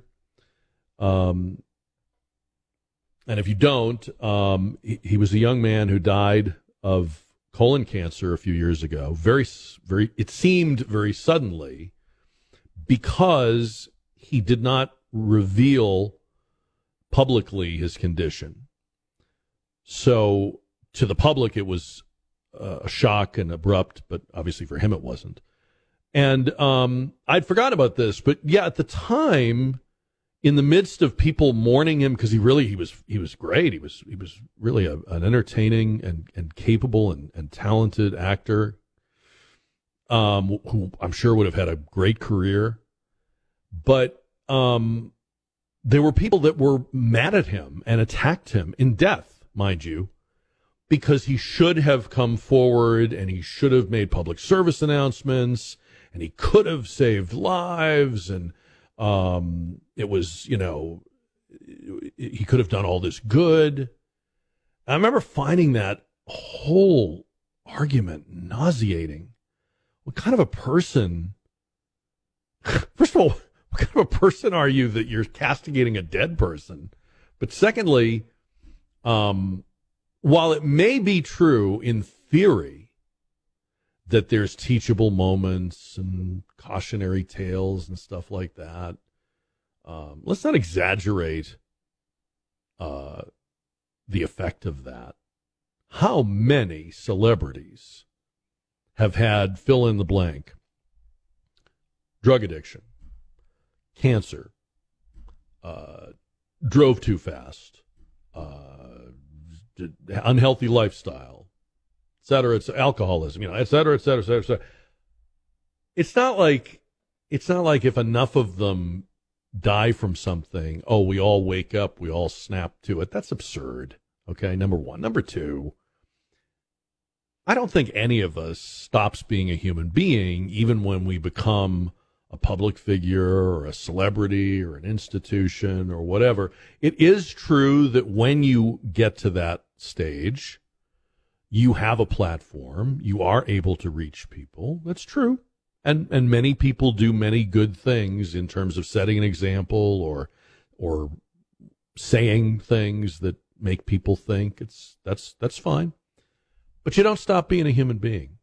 Um, and if you don't, um, he, he was a young man who died of colon cancer a few years ago. Very, very. It seemed very suddenly because he did not reveal publicly his condition. So to the public, it was uh, a shock and abrupt, but obviously for him it wasn't. And um, I'd forgotten about this, but yeah, at the time, in the midst of people mourning him, because he really he was he was great. He was he was really a, an entertaining and, and capable and, and talented actor, um, who I'm sure would have had a great career. But um, there were people that were mad at him and attacked him in death, mind you, because he should have come forward and he should have made public service announcements and he could have saved lives, and um, it was, you know, he could have done all this good. I remember finding that whole argument nauseating. What kind of a person, first of all, what kind of a person are you that you're castigating a dead person? But secondly, um, while it may be true in theory that there's teachable moments and cautionary tales and stuff like that, um, let's not exaggerate uh, the effect of that. How many celebrities have had fill in the blank? Drug addiction, cancer, uh, drove too fast, uh, unhealthy lifestyle, et cetera, it's alcoholism, you know, et cetera, et cetera, et cetera, et cetera. It's not like, it's not like if enough of them die from something, oh, we all wake up, we all snap to it. That's absurd. Okay, number one. Number two, I don't think any of us stops being a human being even when we become a public figure or a celebrity or an institution or whatever. It is true that when you get to that stage, you have a platform, you are able to reach people. That's true. And and many people do many good things in terms of setting an example or or saying things that make people think. It's that's that's fine. But you don't stop being a human being.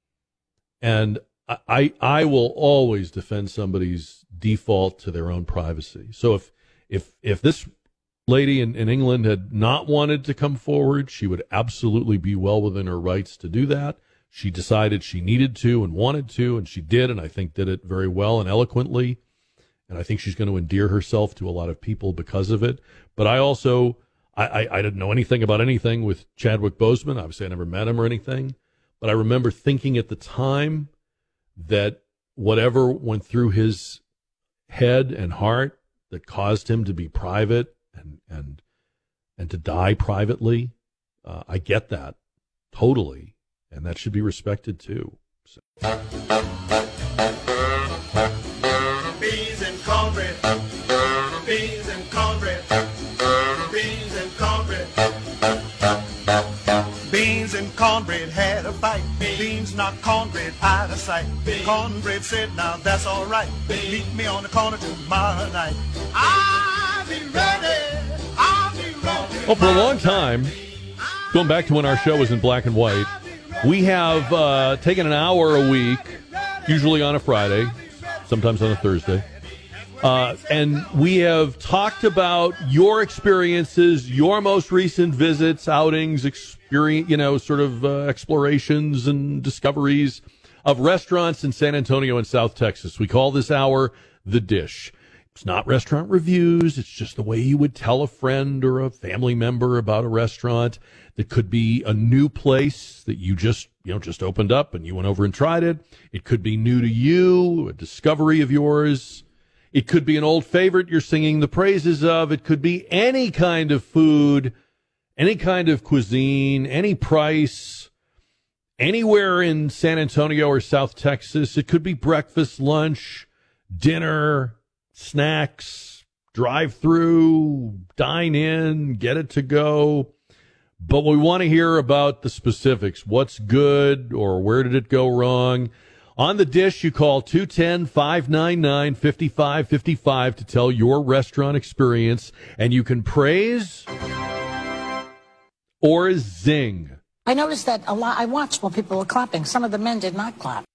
And I, I I will always defend somebody's default to their own privacy. So if if if this lady in, in England had not wanted to come forward, she would absolutely be well within her rights to do that. She decided she needed to and wanted to, and she did, and I think did it very well and eloquently. And I think she's going to endear herself to a lot of people because of it. But I also, I, I, I didn't know anything about anything with Chadwick Boseman. Obviously, I never met him or anything. But I remember thinking at the time that whatever went through his head and heart that caused him to be private and and and to die privately, uh, I get that totally. And that should be respected, too. So. Beans and cornbread. Beans and cornbread. Beans and cornbread. Beans and cornbread had a fight. Beans knocked cornbread out of sight. Cornbread said, now that's all right. Meet me on the corner tomorrow night. I'll be ready. I'll be ready. Well, for a long time, going back to when our show was in black and white, We have uh, taken an hour a week, usually on a Friday, sometimes on a Thursday. Uh, and we have talked about your experiences, your most recent visits, outings, experience, you know, sort of uh, explorations and discoveries of restaurants in San Antonio and South Texas. We call this hour The Dish. It's not restaurant reviews. It's just the way you would tell a friend or a family member about a restaurant that could be a new place that you just, you know, just opened up and you went over and tried it. It could be new to you, a discovery of yours. It could be an old favorite you're singing the praises of. It could be any kind of food, any kind of cuisine, any price, anywhere in San Antonio or South Texas. It could be breakfast, lunch, dinner, snacks, drive-through, dine in, get it to go. But we want to hear about the specifics. What's good or where did it go wrong? On The Dish, you call two one zero, five nine nine, five five five five to tell your restaurant experience, and you can praise or zing. I noticed that a lot. I watched while people were clapping. Some of the men did not clap.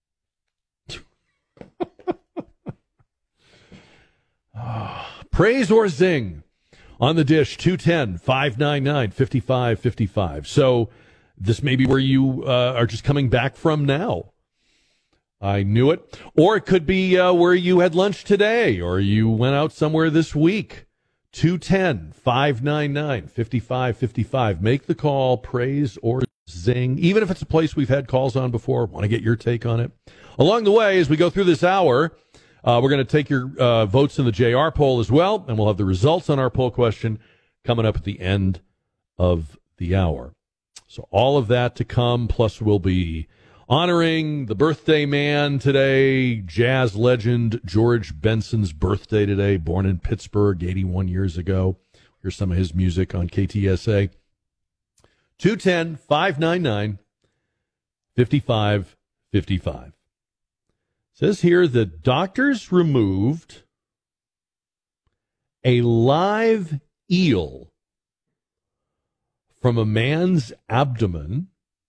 Praise or zing on The Dish, two one zero, five nine nine, five five five five. So this may be where you uh, are just coming back from now. I knew it. Or it could be uh, where you had lunch today, or you went out somewhere this week. two one zero, five nine nine, five five five five. Make the call, praise or zing, even if it's a place we've had calls on before. Want to get your take on it. Along the way, as we go through this hour, uh, we're going to take your uh, votes in the J R poll as well, and we'll have the results on our poll question coming up at the end of the hour. So all of that to come, plus we'll be honoring the birthday man today, jazz legend George Benson's birthday today, born in Pittsburgh eighty-one years ago. Here's some of his music on K T S A. two one zero, five nine nine, five five five five. Says here that doctors removed a live eel from a man's abdomen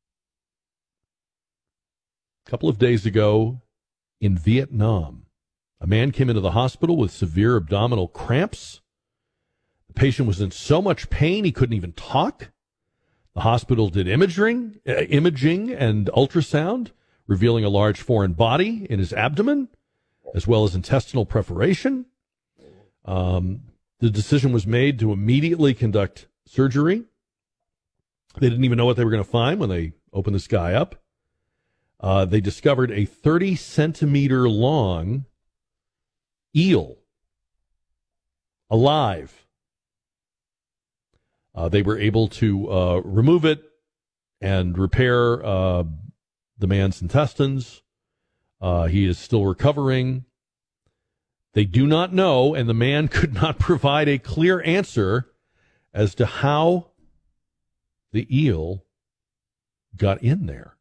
a couple of days ago in Vietnam. A man came into the hospital with severe abdominal cramps. The patient was in so much pain he couldn't even talk. The hospital did imaging, uh, imaging and ultrasound, revealing a large foreign body in his abdomen, as well as intestinal perforation. Um, the decision was made to immediately conduct surgery. They didn't even know what they were going to find when they opened this guy up. Uh, they discovered a thirty centimeter long eel alive. Uh, they were able to uh, remove it and repair uh, the man's intestines. Uh, he is still recovering. They do not know, and the man could not provide a clear answer as to how the eel got in there.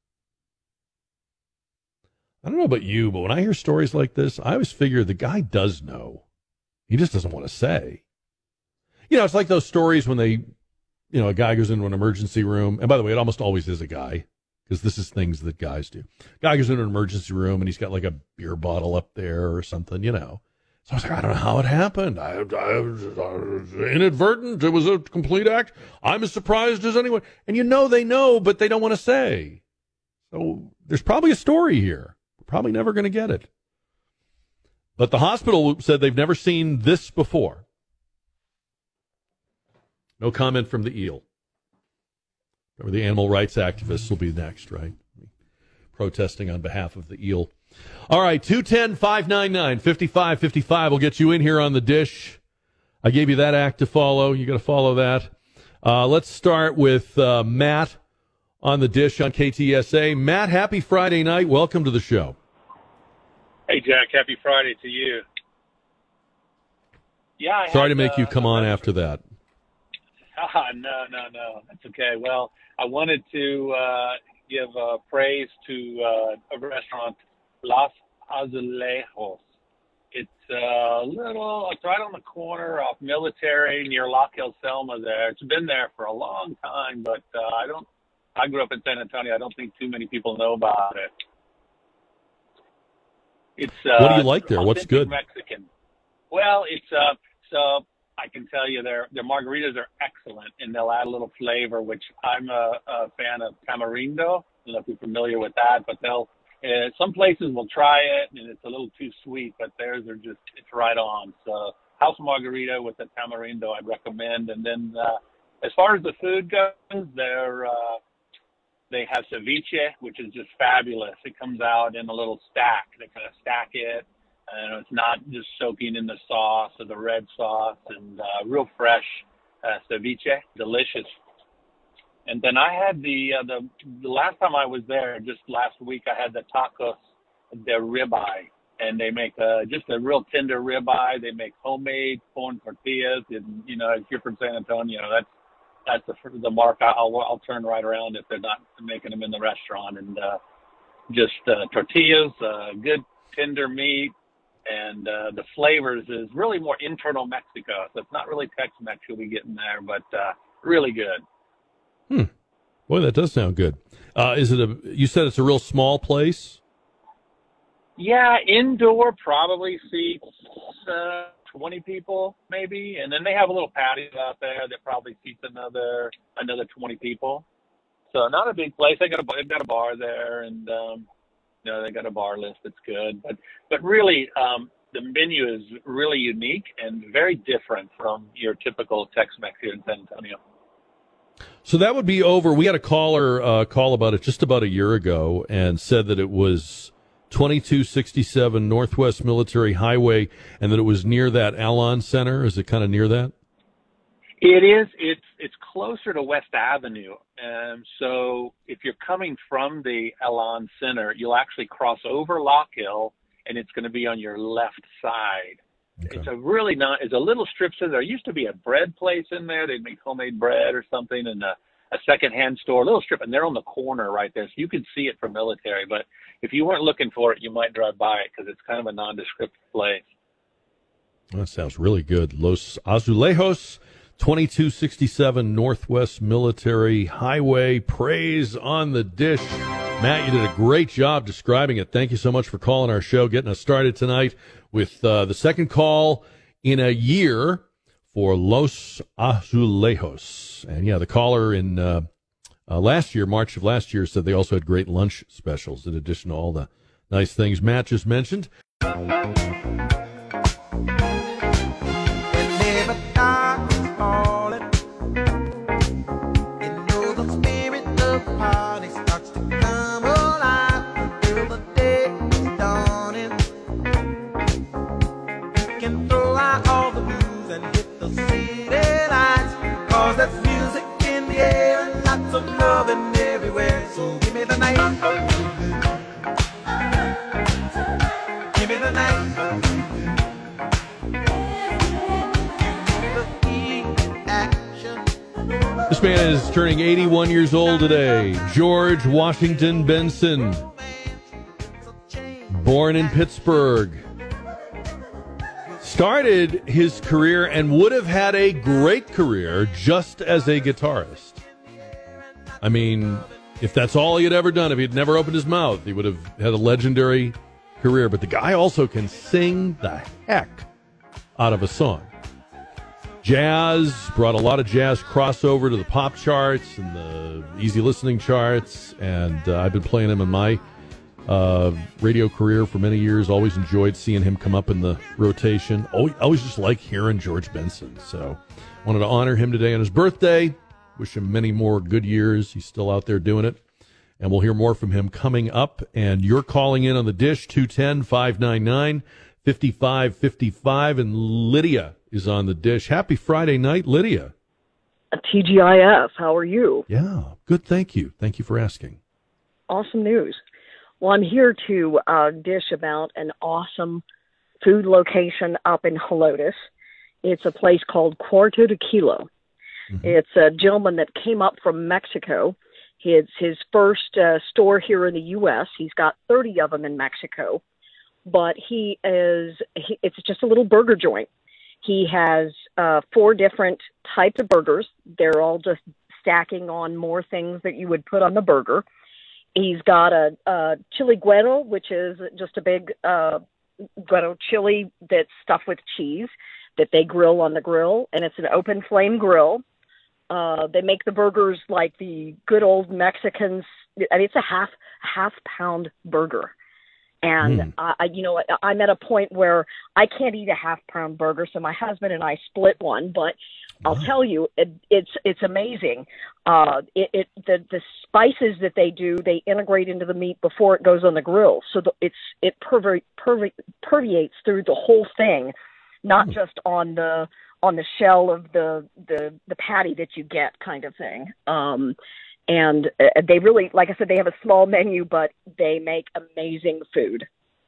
I don't know about you, but when I hear stories like this, I always figure the guy does know. He just doesn't want to say. You know, it's like those stories when they, you know, a guy goes into an emergency room. And by the way, it almost always is a guy, because this is things that guys do. Guy goes into an emergency room and he's got like a beer bottle up there or something, you know. So I was like, I don't know how it happened. I, I, was, I was inadvertent. It was a complete act. I'm as surprised as anyone. And you know they know, but they don't want to say. So there's probably a story here. We're probably never going to get it. But the hospital said they've never seen this before. No comment from the eel. Remember, the animal rights activists will be next, right? Protesting on behalf of the eel. All right, two one zero, five nine nine, five five five five will get you in here on The Dish. I gave you that act to follow. You got to follow that. Uh, let's start with uh, Matt on The Dish on K T S A. Matt, happy Friday night. Welcome to the show. Hey, Jack. Happy Friday to you. Yeah. I Sorry had, to make uh, you come on after that. Ah, no, no, no. That's okay. Well, I wanted to uh, give uh, praise to uh, a restaurant, Los Azulejos. It's a little, it's right on the corner off Military near Loch El Selma there. It's been there for a long time, but uh, I don't, I grew up in San Antonio. I don't think too many people know about it. It's uh, what do you like there? What's good? Mexican. Well, it's uh, so I can tell you their their margaritas are excellent, and they'll add a little flavor, which I'm a, a fan of tamarindo. I don't know if you're familiar with that, but they'll uh, some places will try it, and it's a little too sweet, but theirs are just it's right on. So house margarita with the tamarindo, I'd recommend. And then uh, as far as the food goes, they're uh, they have ceviche, which is just fabulous. It comes out in a little stack. They kind of stack it, and it's not just soaking in the sauce or the red sauce, and uh, real fresh uh, ceviche, delicious. And then I had the, uh, the the last time I was there, just last week, I had the tacos de ribeye, and they make uh, just a real tender ribeye. They make homemade corn tortillas, and you know, if you're from San Antonio, that's that's the, the mark I'll, I'll turn right around if they're not making them in the restaurant. And uh, just uh, tortillas, uh, good tender meat, and uh, the flavors is really more internal Mexico. So it's not really Tex-Mex you'll be getting there, but uh, really good. Hmm. Boy, that does sound good. Uh, is it a? You said it's a real small place. Yeah, indoor probably seats uh, twenty people maybe, and then they have a little patio out there that probably seats another another twenty people. So not a big place. They got a they've got a bar there, and um, you know they got a bar list that's good. But but really, um, the menu is really unique and very different from your typical Tex-Mex here in San Antonio. So that would be over. We had a caller uh, call about it just about a year ago and said that it was twenty-two sixty-seven Northwest Military Highway and that it was near that Alon Center. Is it kind of near that? It is. It's it's closer to West Avenue. Um, so if you're coming from the Alon Center, you'll actually cross over Lock Hill, and it's going to be on your left side. Okay. It's a really not. It's a little strip center. There used to be a bread place in there. They'd make homemade bread or something, and a, a secondhand store, a little strip, and they're on the corner right there, so you could see it from Military. But if you weren't looking for it, you might drive by it because it's kind of a nondescript place. That sounds really good. Los Azulejos, twenty-two sixty-seven Northwest Military Highway. Praise on the dish. Matt, you did a great job describing it. Thank you so much for calling our show, getting us started tonight with uh, the second call in a year for Los Azulejos. And, yeah, the caller in uh, uh, last year, March of last year, said they also had great lunch specials in addition to all the nice things Matt just mentioned. This man is turning eighty-one years old today. George Washington Benson, born in Pittsburgh. Started his career and would have had a great career just as a guitarist. I mean, if that's all he had ever done, if he'd never opened his mouth, he would have had a legendary career. But the guy also can sing the heck out of a song. Jazz, brought a lot of jazz crossover to the pop charts and the easy listening charts, and uh, I've been playing him in my uh, radio career for many years. Always enjoyed seeing him come up in the rotation. Always, always just like hearing George Benson. So wanted to honor him today on his birthday. Wish him many more good years. He's still out there doing it. And we'll hear more from him coming up. And you're calling in on the dish, two one zero, five nine nine, five five five five. And Lydia is on the dish. Happy Friday night, Lydia. T G I F, how are you? Yeah, good, thank you. Thank you for asking. Awesome news. Well, I'm here to uh, dish about an awesome food location up in Helotes. It's a place called Cuarto de Kilo. Mm-hmm. It's a gentleman that came up from Mexico. It's his first uh, store here in the U S. He's got thirty of them in Mexico. But he is, he, it's just a little burger joint. He has uh, four different types of burgers. They're all just stacking on more things that you would put on the burger. He's got a, a chili guero, which is just a big uh, guero chili that's stuffed with cheese that they grill on the grill, and it's an open flame grill. Uh, they make the burgers like the good old Mexicans. I mean, it's a half half pound burger. And, mm. I, you know, I'm at a point where I can't eat a half pound burger. So my husband and I split one, but I'll wow. tell you, it, it's, it's amazing. Uh, it, it, the, the spices that they do, they integrate into the meat before it goes on the grill. So the, it's, it perve- perve- permeates through the whole thing, not mm. just on the, on the shell of the, the, the patty that you get kind of thing. Um, And they really, like I said, they have a small menu, but they make amazing food.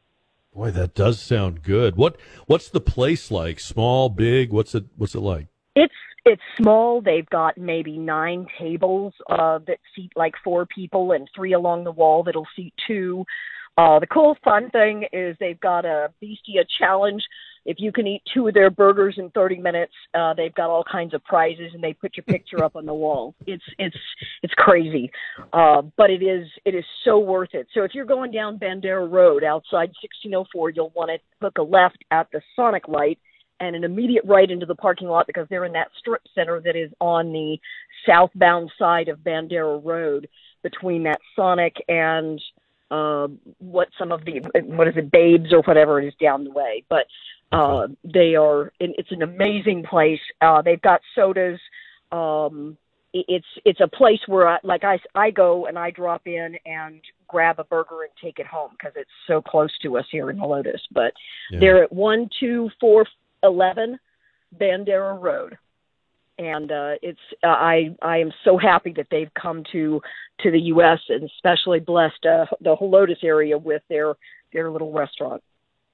Boy, that does sound good. What What's the place like? Small, big? What's it What's it like? It's it's small. They've got maybe nine tables uh, that seat like four people, and three along the wall that'll seat two. Uh, the cool fun thing is they've got a Bestia challenge. If you can eat two of their burgers in thirty minutes, uh, they've got all kinds of prizes, and they put your picture up on the wall. It's it's it's crazy, uh, but it is it is so worth it. So if you're going down Bandera Road outside sixteen oh four, you'll want to hook a left at the Sonic light and an immediate right into the parking lot, because they're in that strip center that is on the southbound side of Bandera Road between that Sonic and uh, what some of the what is it, Babes or whatever it is down the way, but. Uh, they are, it's an amazing place. Uh, they've got sodas. Um, it's, it's a place where I, like I, I go and I drop in and grab a burger and take it home because it's so close to us here in Helotes. But yeah. They're at one two four eleven Bandera Road. And, uh, it's, uh, I, I am so happy that they've come to, to the U S and especially blessed, uh, the Helotes area with their, their little restaurant.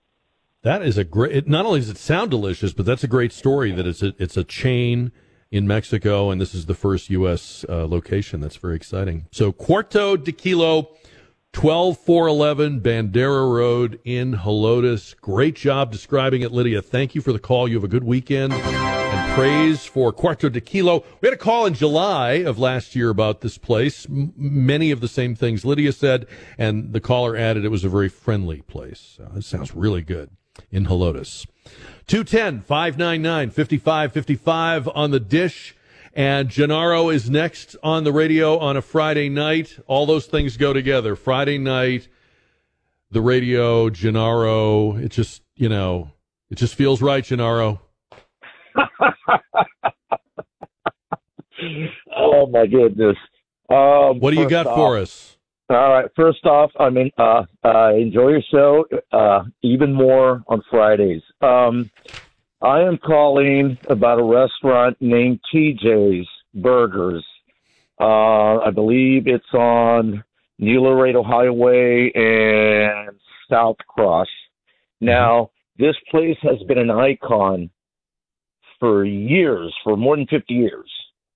That is a great. It, not only does it sound delicious, but that's a great story. That it's a, it's a chain in Mexico, and this is the first U S uh, location. That's very exciting. So Cuarto de Kilo, twelve four eleven Bandera Road in Helotes. Great job describing it, Lydia. Thank you for the call. You have a good weekend, and praise for Cuarto de Kilo. We had a call in July of last year about this place. M- many of the same things Lydia said, and the caller added it was a very friendly place. So this sounds really good. In Helotes. two one zero, five nine nine, five five five five on the dish. And Gennaro is next on the radio on a Friday night. All those things go together. Friday night, the radio, Gennaro. It just, you know, it just feels right, Gennaro. Oh, my goodness. Um, what do you got off, for us? All right. First off, I mean, uh, uh, enjoy your show uh, even more on Fridays. Um, I am calling about a restaurant named T J's Burgers. Uh, I believe it's on New Laredo Highway and South Cross. Now, this place has been an icon for years, for more than fifty years.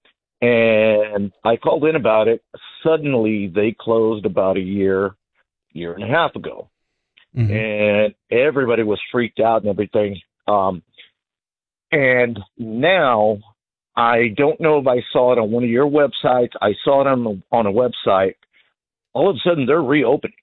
And I called in about it. Suddenly, they closed about a year, year and a half ago. Mm-hmm. And everybody was freaked out and everything. Um, and now, I don't know if I saw it on one of your websites. I saw it on, on a website. All of a sudden, they're reopening.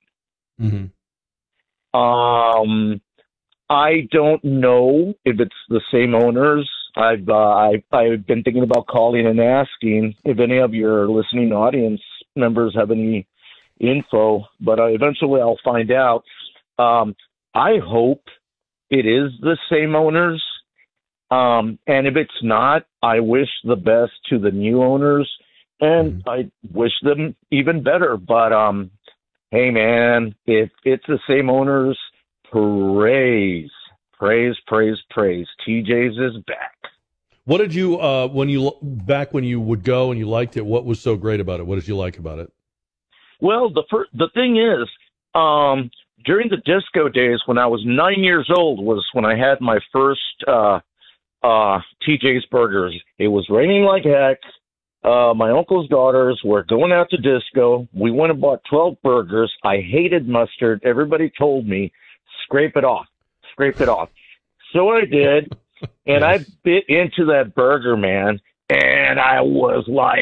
Mm-hmm. Um, I don't know if it's the same owners. I've, uh, I've I've been thinking about calling and asking if any of your listening audience members have any info, but uh, eventually I'll find out. Um, I hope it is the same owners, um, and if it's not, I wish the best to the new owners, and mm-hmm. I wish them even better. But um, hey, man, if it's the same owners, praise. Praise, praise, praise. T J's is back. What did you, uh, when you, back when you would go and you liked it, what was so great about it? What did you like about it? Well, the fir- the thing is, um, during the disco days when I was nine years old was when I had my first uh, uh, T J's Burgers. It was raining like heck. Uh, my uncle's daughters were going out to disco. We went and bought twelve burgers. I hated mustard. Everybody told me, scrape it off. Scrape it off. So I did, and yes. I bit into that burger, man, and and I was like,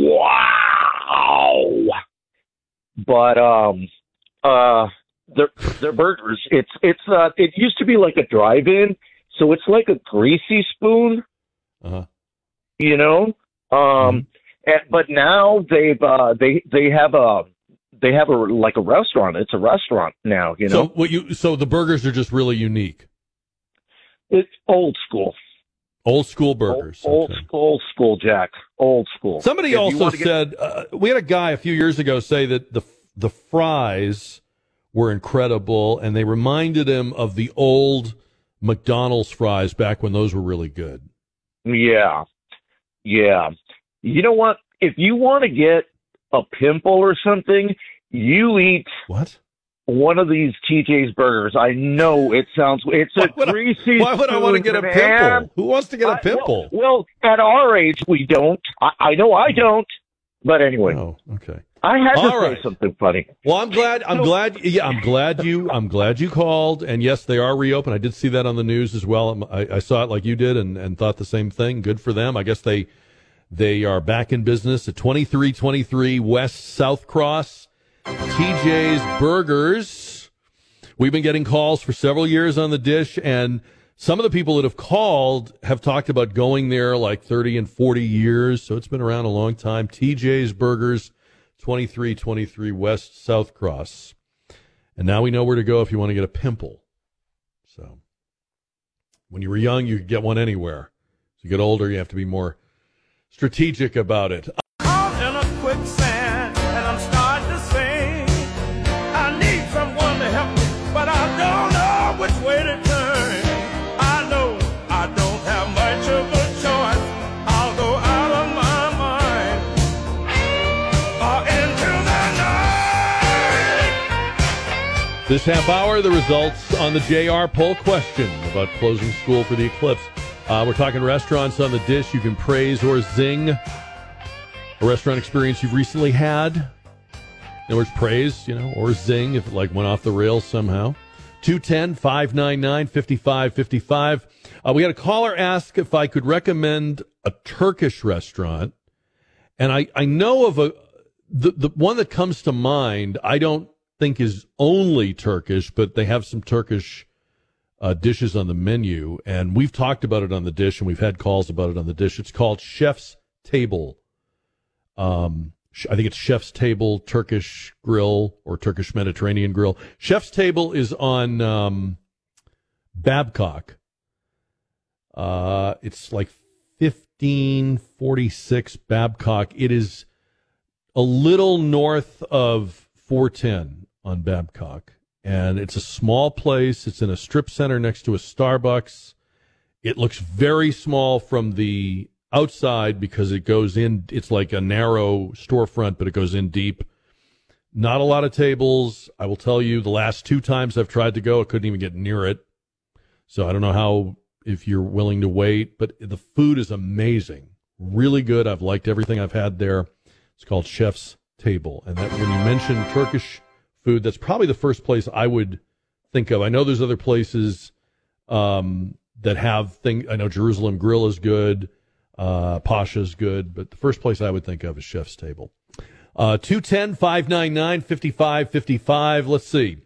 wow. But um, uh, their their burgers, it's it's uh, it used to be like a drive-in, so it's like a greasy spoon, uh-huh. you know. Um, mm-hmm. and, but now they've uh, they they have a they have a like a restaurant. It's a restaurant now, you know. So what you so the burgers are just really unique. It's old school. Old school burgers. Old, okay. old, old school, Jack. Old school. Somebody if also get... said uh, we had a guy a few years ago say that the the fries were incredible, and they reminded him of the old McDonald's fries back when those were really good. Yeah, yeah. You know what? If you want to get a pimple or something, you eat what? One of these T J's burgers. I know it sounds, it's a why greasy I, Why would I want to get a man. pimple? Who wants to get a pimple? I, well, well, at our age, we don't. I, I know I don't. But anyway. Oh, okay. I had to All say right. something funny. Well, I'm glad, I'm So, glad, yeah, I'm glad you, I'm glad you called. And yes, they are reopened. I did see that on the news as well. I, I saw it like you did and, and thought the same thing. Good for them. I guess they, they are back in business at twenty-three twenty-three West South Cross. T J's Burgers. We've been getting calls for several years on the dish, and some of the people that have called have talked about going there like thirty and forty years, so it's been around a long time. T J's Burgers, twenty-three twenty-three West South Cross. And now we know where to go if you want to get a pimple. So when you were young, you could get one anywhere. As you get older, you have to be more strategic about it. I'm in a quicksand, and I'm starting to sing. I need someone to help me, but I don't know which way to turn. I know I don't have much of a choice. I'll go out of my mind or into the night. This half hour, the results on the J R poll question about closing school for the eclipse. Uh, we're talking restaurants on the dish you can praise or zing. A restaurant experience you've recently had. In other words, praise, you know, or zing if it like went off the rails somehow. two one zero, five nine nine, five five five five. Uh, we had a caller ask if I could recommend a Turkish restaurant. And I, I know of a, the, the one that comes to mind, I don't think is only Turkish, but they have some Turkish uh, dishes on the menu. And we've talked about it on the dish, and we've had calls about it on the dish. It's called Chef's Table. Um, I think it's Chef's Table Turkish Grill or Turkish Mediterranean Grill. Chef's Table is on um, Babcock. Uh, it's like fifteen forty-six Babcock. It is a little north of four ten on Babcock. And it's a small place. It's in a strip center next to a Starbucks. It looks very small from the outside because it goes in, it's like a narrow storefront, but it goes in deep. Not a lot of tables. I will tell you, the last two times I've tried to go, I couldn't even get near it. So I don't know how, if you're willing to wait, but the food is amazing. Really good. I've liked everything I've had there. It's called Chef's Table. And that when you mention Turkish food, that's probably the first place I would think of. I know there's other places um, that have things. I know Jerusalem Grill is good. Uh, Pasha's good, but the first place I would think of is Chef's Table. Uh, two one zero, five nine nine, five five five five. Let's see.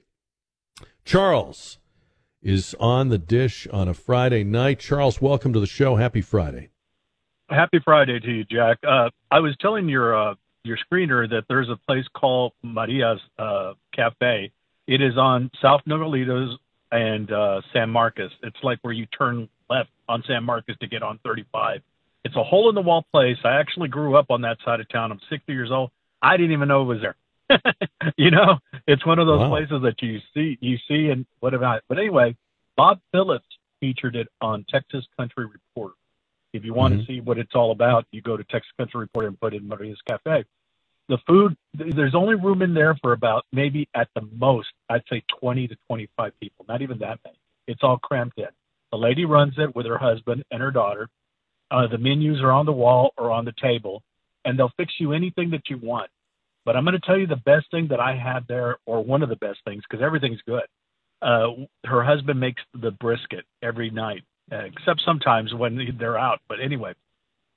Charles is on the dish on a Friday night. Charles, welcome to the show. Happy Friday. Happy Friday to you, Jack. Uh, I was telling your uh, your screener that there's a place called Maria's uh, Cafe. It is on South Nogalitos and uh, San Marcos. It's like where you turn left on San Marcos to get on thirty-five. It's a hole-in-the-wall place. I actually grew up on that side of town. I'm sixty years old. I didn't even know it was there. You know, it's one of those Wow. places that you see, you see, and what about? But anyway, Bob Phillips featured it on Texas Country Reporter. If you want Mhm. to see what it's all about, you go to Texas Country Reporter and put in Maria's Cafe. The food, th- there's only room in there for about maybe at the most, I'd say twenty to twenty-five people. Not even that many. It's all cramped in. The lady runs it with her husband and her daughter. Uh, the menus are on the wall or on the table, and they'll fix you anything that you want. But I'm going to tell you the best thing that I had there, or one of the best things, because everything's good. Uh, her husband makes the brisket every night, uh, except sometimes when they're out. But anyway,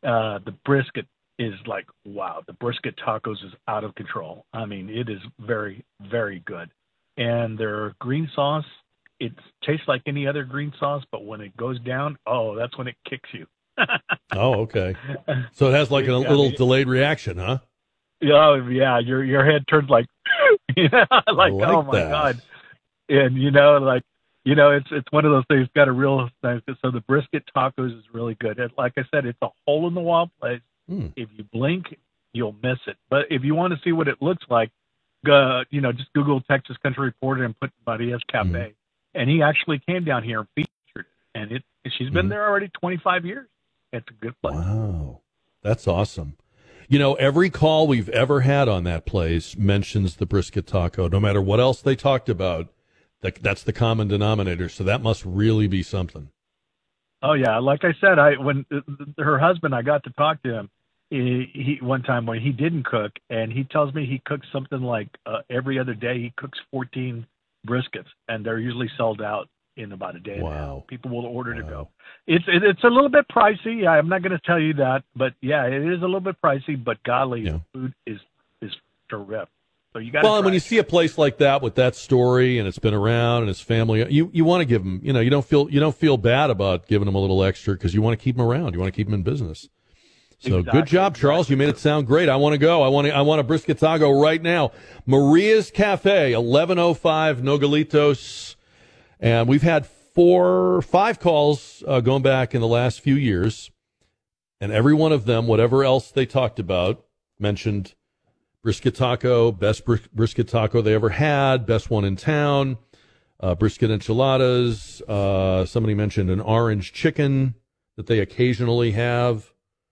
Uh, the brisket is like, wow, the brisket tacos is out of control. I mean, it is very, very good. And their green sauce, it tastes like any other green sauce, but when it goes down, oh, that's when it kicks you. Oh, okay. So it has like a Yeah, little I mean, delayed reaction, huh? Oh, yeah, your your head turns like, you know, like, like oh, my that. God. And, you know, like, you know, it's it's one of those things, got a real, so the brisket tacos is really good. And like I said, it's a hole-in-the-wall place. Hmm. If you blink, you'll miss it. But if you want to see what it looks like, uh, you know, just Google Texas Country Reporter and put Maria's Cafe. Mm. And he actually came down here and featured it. And it, she's been Mm. there already twenty-five years. It's a good place. Wow. That's awesome. You know, every call we've ever had on that place mentions the brisket taco, no matter what else they talked about. That, that's the common denominator. So that must really be something. Oh yeah, like I said, I when uh, her husband, I got to talk to him. He, he one time when he didn't cook, and he tells me he cooks something like uh, every other day. He cooks fourteen briskets, and they're usually sold out in about a day. Wow. And a half. People will order to go. It's it, it's a little bit pricey. I'm not going to tell you that, but yeah, it is a little bit pricey. But golly, the food is is terrific. So you got. Well, and when you see a place like that with that story and it's been around and it's family, you, you want to give them, you know, you don't feel you don't feel bad about giving them a little extra because you want to keep them around. You want to keep them in business. So Exactly, good job, Charles. You made it sound great. I want to go. I want to, I want a brisket taco right now. Maria's Cafe, eleven oh five Nogalitos. And we've had four, five calls uh, going back in the last few years. And every one of them, whatever else they talked about, mentioned brisket taco, best bris- brisket taco they ever had, best one in town, uh, brisket enchiladas. Uh, somebody mentioned an orange chicken that they occasionally have.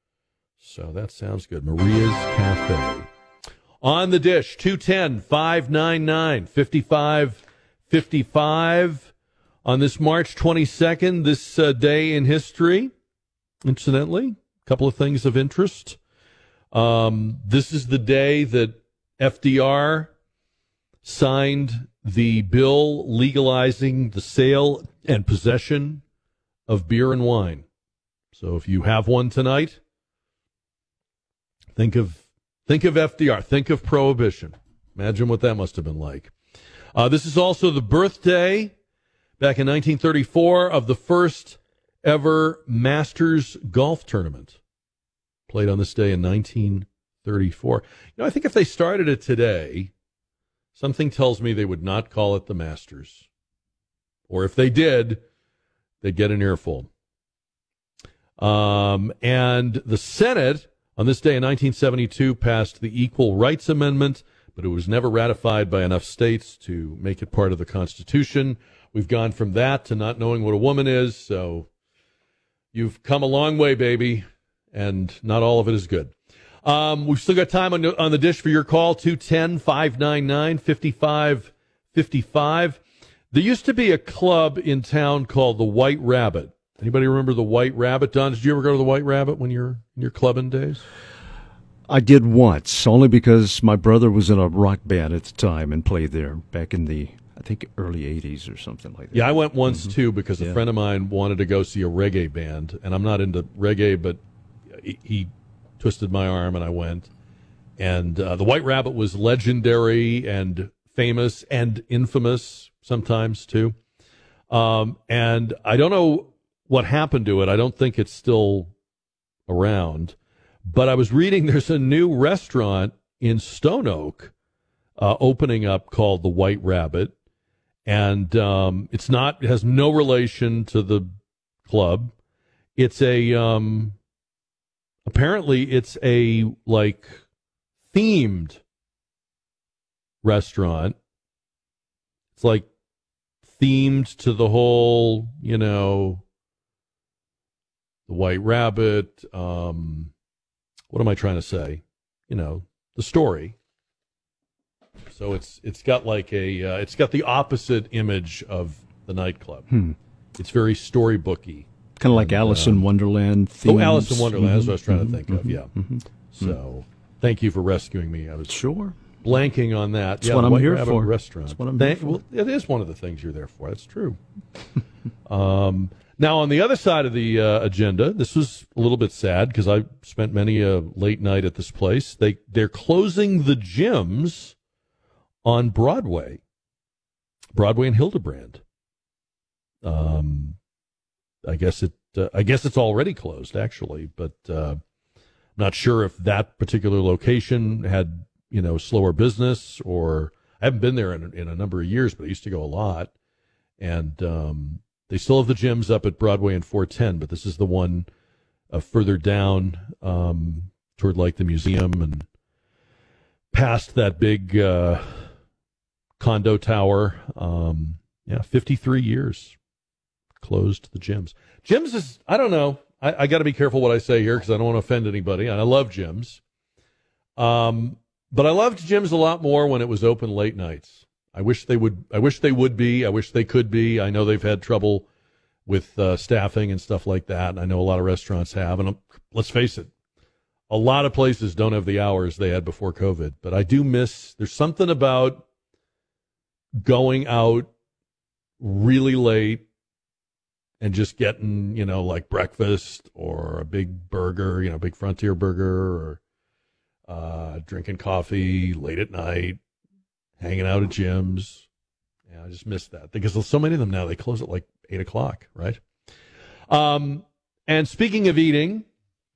So that sounds good. Maria's Cafe. On the dish, two one zero, five nine nine, five five five five. On this March twenty-second, this uh, day in history, incidentally, a couple of things of interest. Um, this is the day that F D R signed the bill legalizing the sale and possession of beer and wine. So if you have one tonight, think of think of F D R. Think of Prohibition. Imagine what that must have been like. Uh, this is also the birthday, back in nineteen thirty-four, of the first ever Masters golf tournament. Played on this day in nineteen thirty-four. You know, I think if they started it today, something tells me they would not call it the Masters. Or if they did, they'd get an earful. Um, and the Senate, on this day in nineteen seventy-two, passed the Equal Rights Amendment, but it was never ratified by enough states to make it part of the Constitution. We've gone from that to not knowing what a woman is, so you've come a long way, baby, and not all of it is good. Um, we've still got time on, on the dish for your call, two one zero, five nine nine, five five five five. There used to be a club in town called the White Rabbit. Anybody remember the White Rabbit? Don, did you ever go to the White Rabbit when you're in your clubbing days? I did once, only because my brother was in a rock band at the time and played there back in the, I think, early eighties or something like that. Yeah, I went once, Mm-hmm. too, because a Yeah. friend of mine wanted to go see a reggae band, and I'm not into reggae, but he, he twisted my arm, and I went. And uh, the White Rabbit was legendary and famous and infamous sometimes, too. Um, and I don't know what happened to it. I don't think it's still around. But I was reading there's a new restaurant in Stone Oak uh, opening up called the White Rabbit. And um, it's not, it has no relation to the club. It's a, um, apparently it's a, like, themed restaurant. It's like themed to the whole, you know, the White Rabbit. Um, what am I trying to say? You know, the story. So it's it's got like a uh, it's got the opposite image of the nightclub. Hmm. It's very storybooky, kind of like and, Alice uh, in Wonderland. Oh, Themes. Alice in Wonderland. That's what I was trying Mhm, to think of. mhm, Yeah. mhm. So thank you for rescuing me. I was sure blanking on that. That's yeah, what the I'm White here Rabbit for. Restaurant. That's what I'm Thank- here for. Well, it is one of the things you're there for. That's true. um, Now, on the other side of the uh, agenda, this was a little bit sad because I spent many a late night at this place. They, they're closing the gyms on Broadway, Broadway and Hildebrand. Um, I guess it, uh, I guess it's already closed, actually, but uh, I'm not sure if that particular location had, you know, slower business, or I haven't been there in, in a number of years, but I used to go a lot. And um, they still have the gyms up at Broadway and four ten, but this is the one uh, further down um, toward like the museum and past that big uh, condo tower. Um, yeah, fifty-three years closed the gyms. Gyms is, I don't know. I, I got to be careful what I say here because I don't want to offend anybody. And I love gyms. Um, but I loved gyms a lot more when it was open late nights. I wish they would. I wish they would be. I wish they could be. I know they've had trouble with uh, staffing and stuff like that. And I know a lot of restaurants have. And um, let's face it, a lot of places don't have the hours they had before COVID. But I do miss. There's something about going out really late and just getting, you know, like breakfast or a big burger, you know, big Frontier burger, or uh, drinking coffee late at night. Hanging out at gyms. Yeah, I just missed that because there's so many of them now. They close at like eight o'clock, right? Um, and speaking of eating,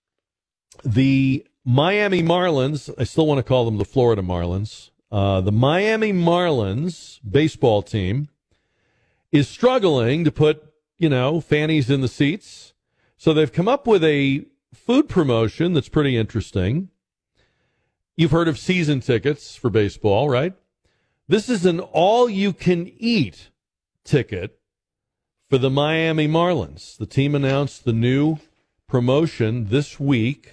the Miami Marlins, I still want to call them the Florida Marlins, uh, the Miami Marlins baseball team is struggling to put, you know, fannies in the seats. So they've come up with a food promotion that's pretty interesting. You've heard of season tickets for baseball, right? This is an all-you-can-eat ticket for the Miami Marlins. The team announced the new promotion this week.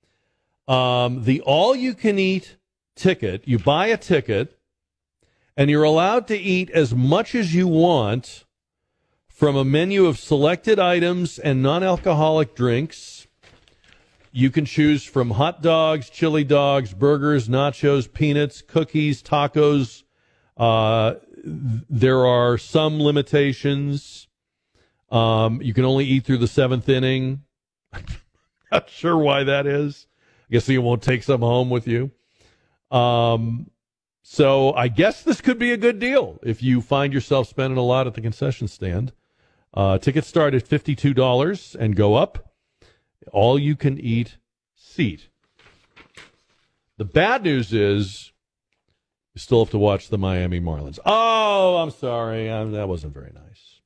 Um, the all-you-can-eat ticket, you buy a ticket, and you're allowed to eat as much as you want from a menu of selected items and non-alcoholic drinks. You can choose from hot dogs, chili dogs, burgers, nachos, peanuts, cookies, tacos. Uh, there are some limitations. Um, you can only eat through the seventh inning. Not sure why that is. I guess you won't take some home with you. Um, so I guess this could be a good deal if you find yourself spending a lot at the concession stand. Uh, tickets start at fifty-two dollars and go up. All you can eat seat. The bad news is you still have to watch the Miami Marlins. Oh, I'm sorry. Um, that wasn't very nice.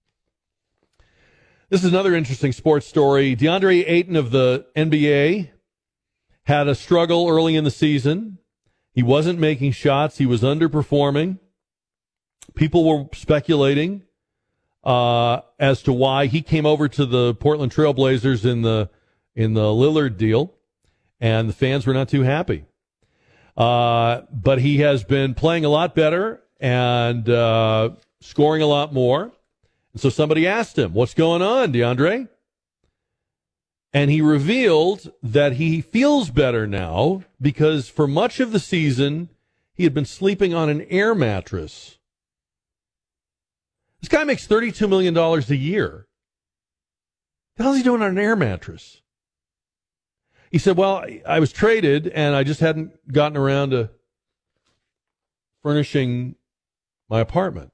This is another interesting sports story. DeAndre Ayton of the N B A had a struggle early in the season. He wasn't making shots. He was underperforming. People were speculating uh, as to why he came over to the Portland Trail Blazers in the in the Lillard deal, and the fans were not too happy. Uh, but he has been playing a lot better and uh, scoring a lot more. And so somebody asked him, "What's going on, DeAndre?" And he revealed that he feels better now because for much of the season, he had been sleeping on an air mattress. This guy makes thirty-two million dollars a year. What the hell is he doing on an air mattress? He said, well, I was traded and I just hadn't gotten around to furnishing my apartment.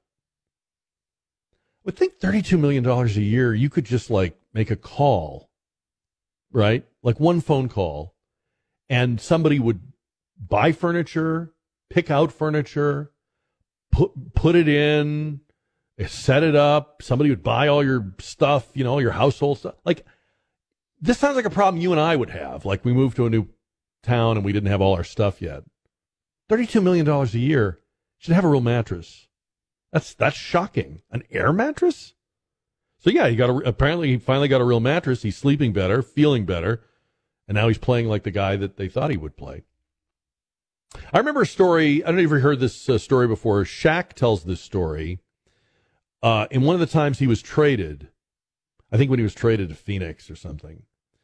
I would think thirty-two million dollars a year, you could just like make a call, right? Like one phone call, and somebody would buy furniture, pick out furniture, put put it in, set it up. Somebody would buy all your stuff, you know, your household stuff. Like, this sounds like a problem you and I would have. Like, we moved to a new town and we didn't have all our stuff yet. thirty-two million dollars a year, should have a real mattress. That's that's shocking. An air mattress? So yeah, he got a, apparently he finally got a real mattress. He's sleeping better, feeling better, and now he's playing like the guy that they thought he would play. I remember a story. I don't know if you heard this uh, story before. Shaq tells this story. Uh, in one of the times he was traded, I think when he was traded to Phoenix or something,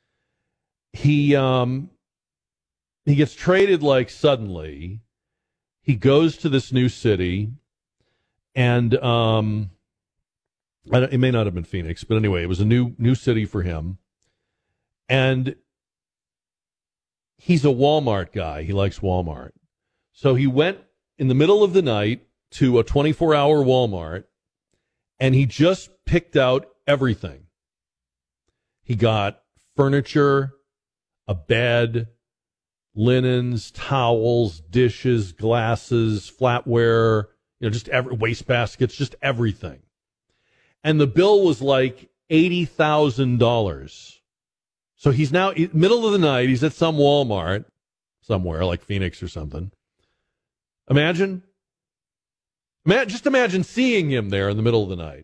he um he gets traded like suddenly. He goes to this new city, and um I don't, it may not have been Phoenix, but anyway, it was a new new city for him. And he's a Walmart guy. He likes Walmart. So he went in the middle of the night to a twenty-four hour Walmart, and he just picked out everything. He got furniture, a bed, linens, towels, dishes, glasses, flatware, you know, just every, waste baskets, just everything. And the bill was like eighty thousand dollars. So he's now, middle of the night, he's at some Walmart somewhere, like Phoenix or something. Imagine, just imagine seeing him there in the middle of the night.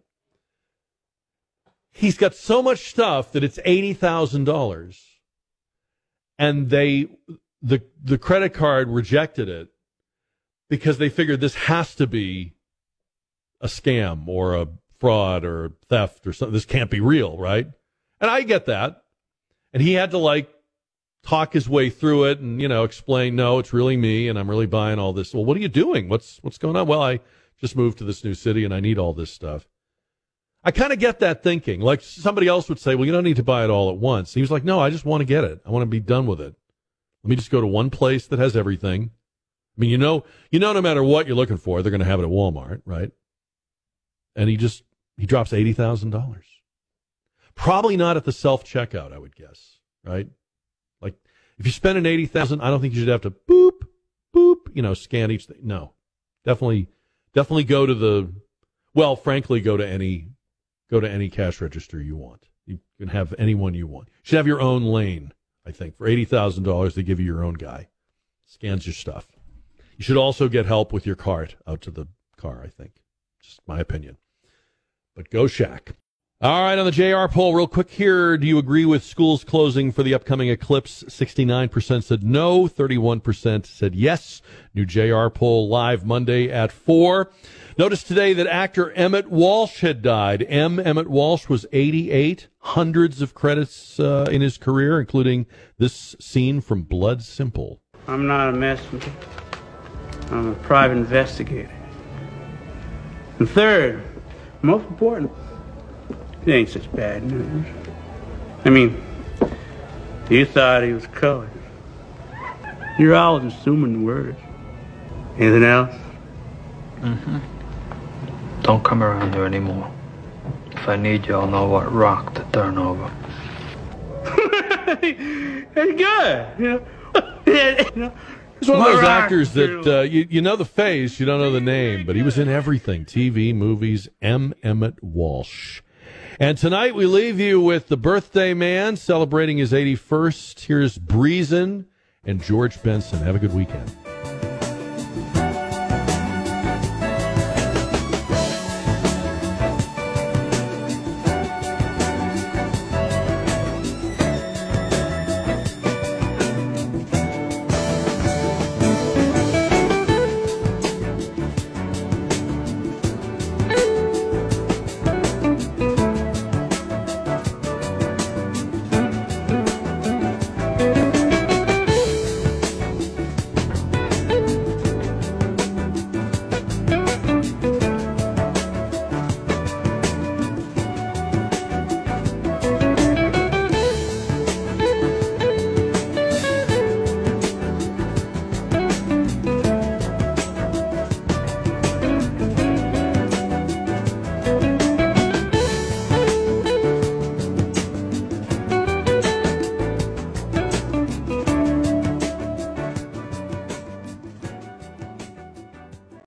He's got so much stuff that it's eighty thousand dollars. And they, the the credit card rejected it because they figured this has to be a scam or a fraud or theft or something. This can't be real, right? And I get that. And he had to like talk his way through it and, you know, explain, no, it's really me and I'm really buying all this. Well, what are you doing? What's what's going on? Well, I just moved to this new city and I need all this stuff. I kind of get that thinking. Like somebody else would say, well, you don't need to buy it all at once. He was like, no, I just want to get it. I want to be done with it. Let me just go to one place that has everything. I mean, you know, you know, no matter what you're looking for, they're going to have it at Walmart, right? And he just, he drops eighty thousand dollars. Probably not at the self-checkout, I would guess, right? Like, if you're spending eighty thousand dollars, I don't think you should have to boop, boop, you know, scan each thing. No. Definitely, definitely go to the, well, frankly, go to any, go to any cash register you want. You can have anyone you want. You should have your own lane, I think. For eighty thousand dollars, they give you your own guy. Scans your stuff. You should also get help with your cart out to the car, I think. Just my opinion. But go Shaq. All right, on the J R poll, real quick here, do you agree with schools closing for the upcoming eclipse? sixty-nine percent said no, thirty-one percent said yes. New J R poll live Monday at four. Notice today that actor Emmett Walsh had died. M. Emmett Walsh was eighty-eight, hundreds of credits uh, in his career, including this scene from Blood Simple. I'm not a messenger. I'm a private investigator. And third, most important, it ain't such bad news. I mean, you thought he was colored. You're always assuming the words. Anything else? Mm-hmm. Don't come around here anymore. If I need you, I'll know what rock to turn over. That's good. You know? You know? He's one of those actors that uh, you, you know the face, you don't know the name, but he was in everything. T V, movies, M. Emmett Walsh. And tonight we leave you with the birthday man celebrating his eighty-first. Here's Breezin' and George Benson. Have a good weekend.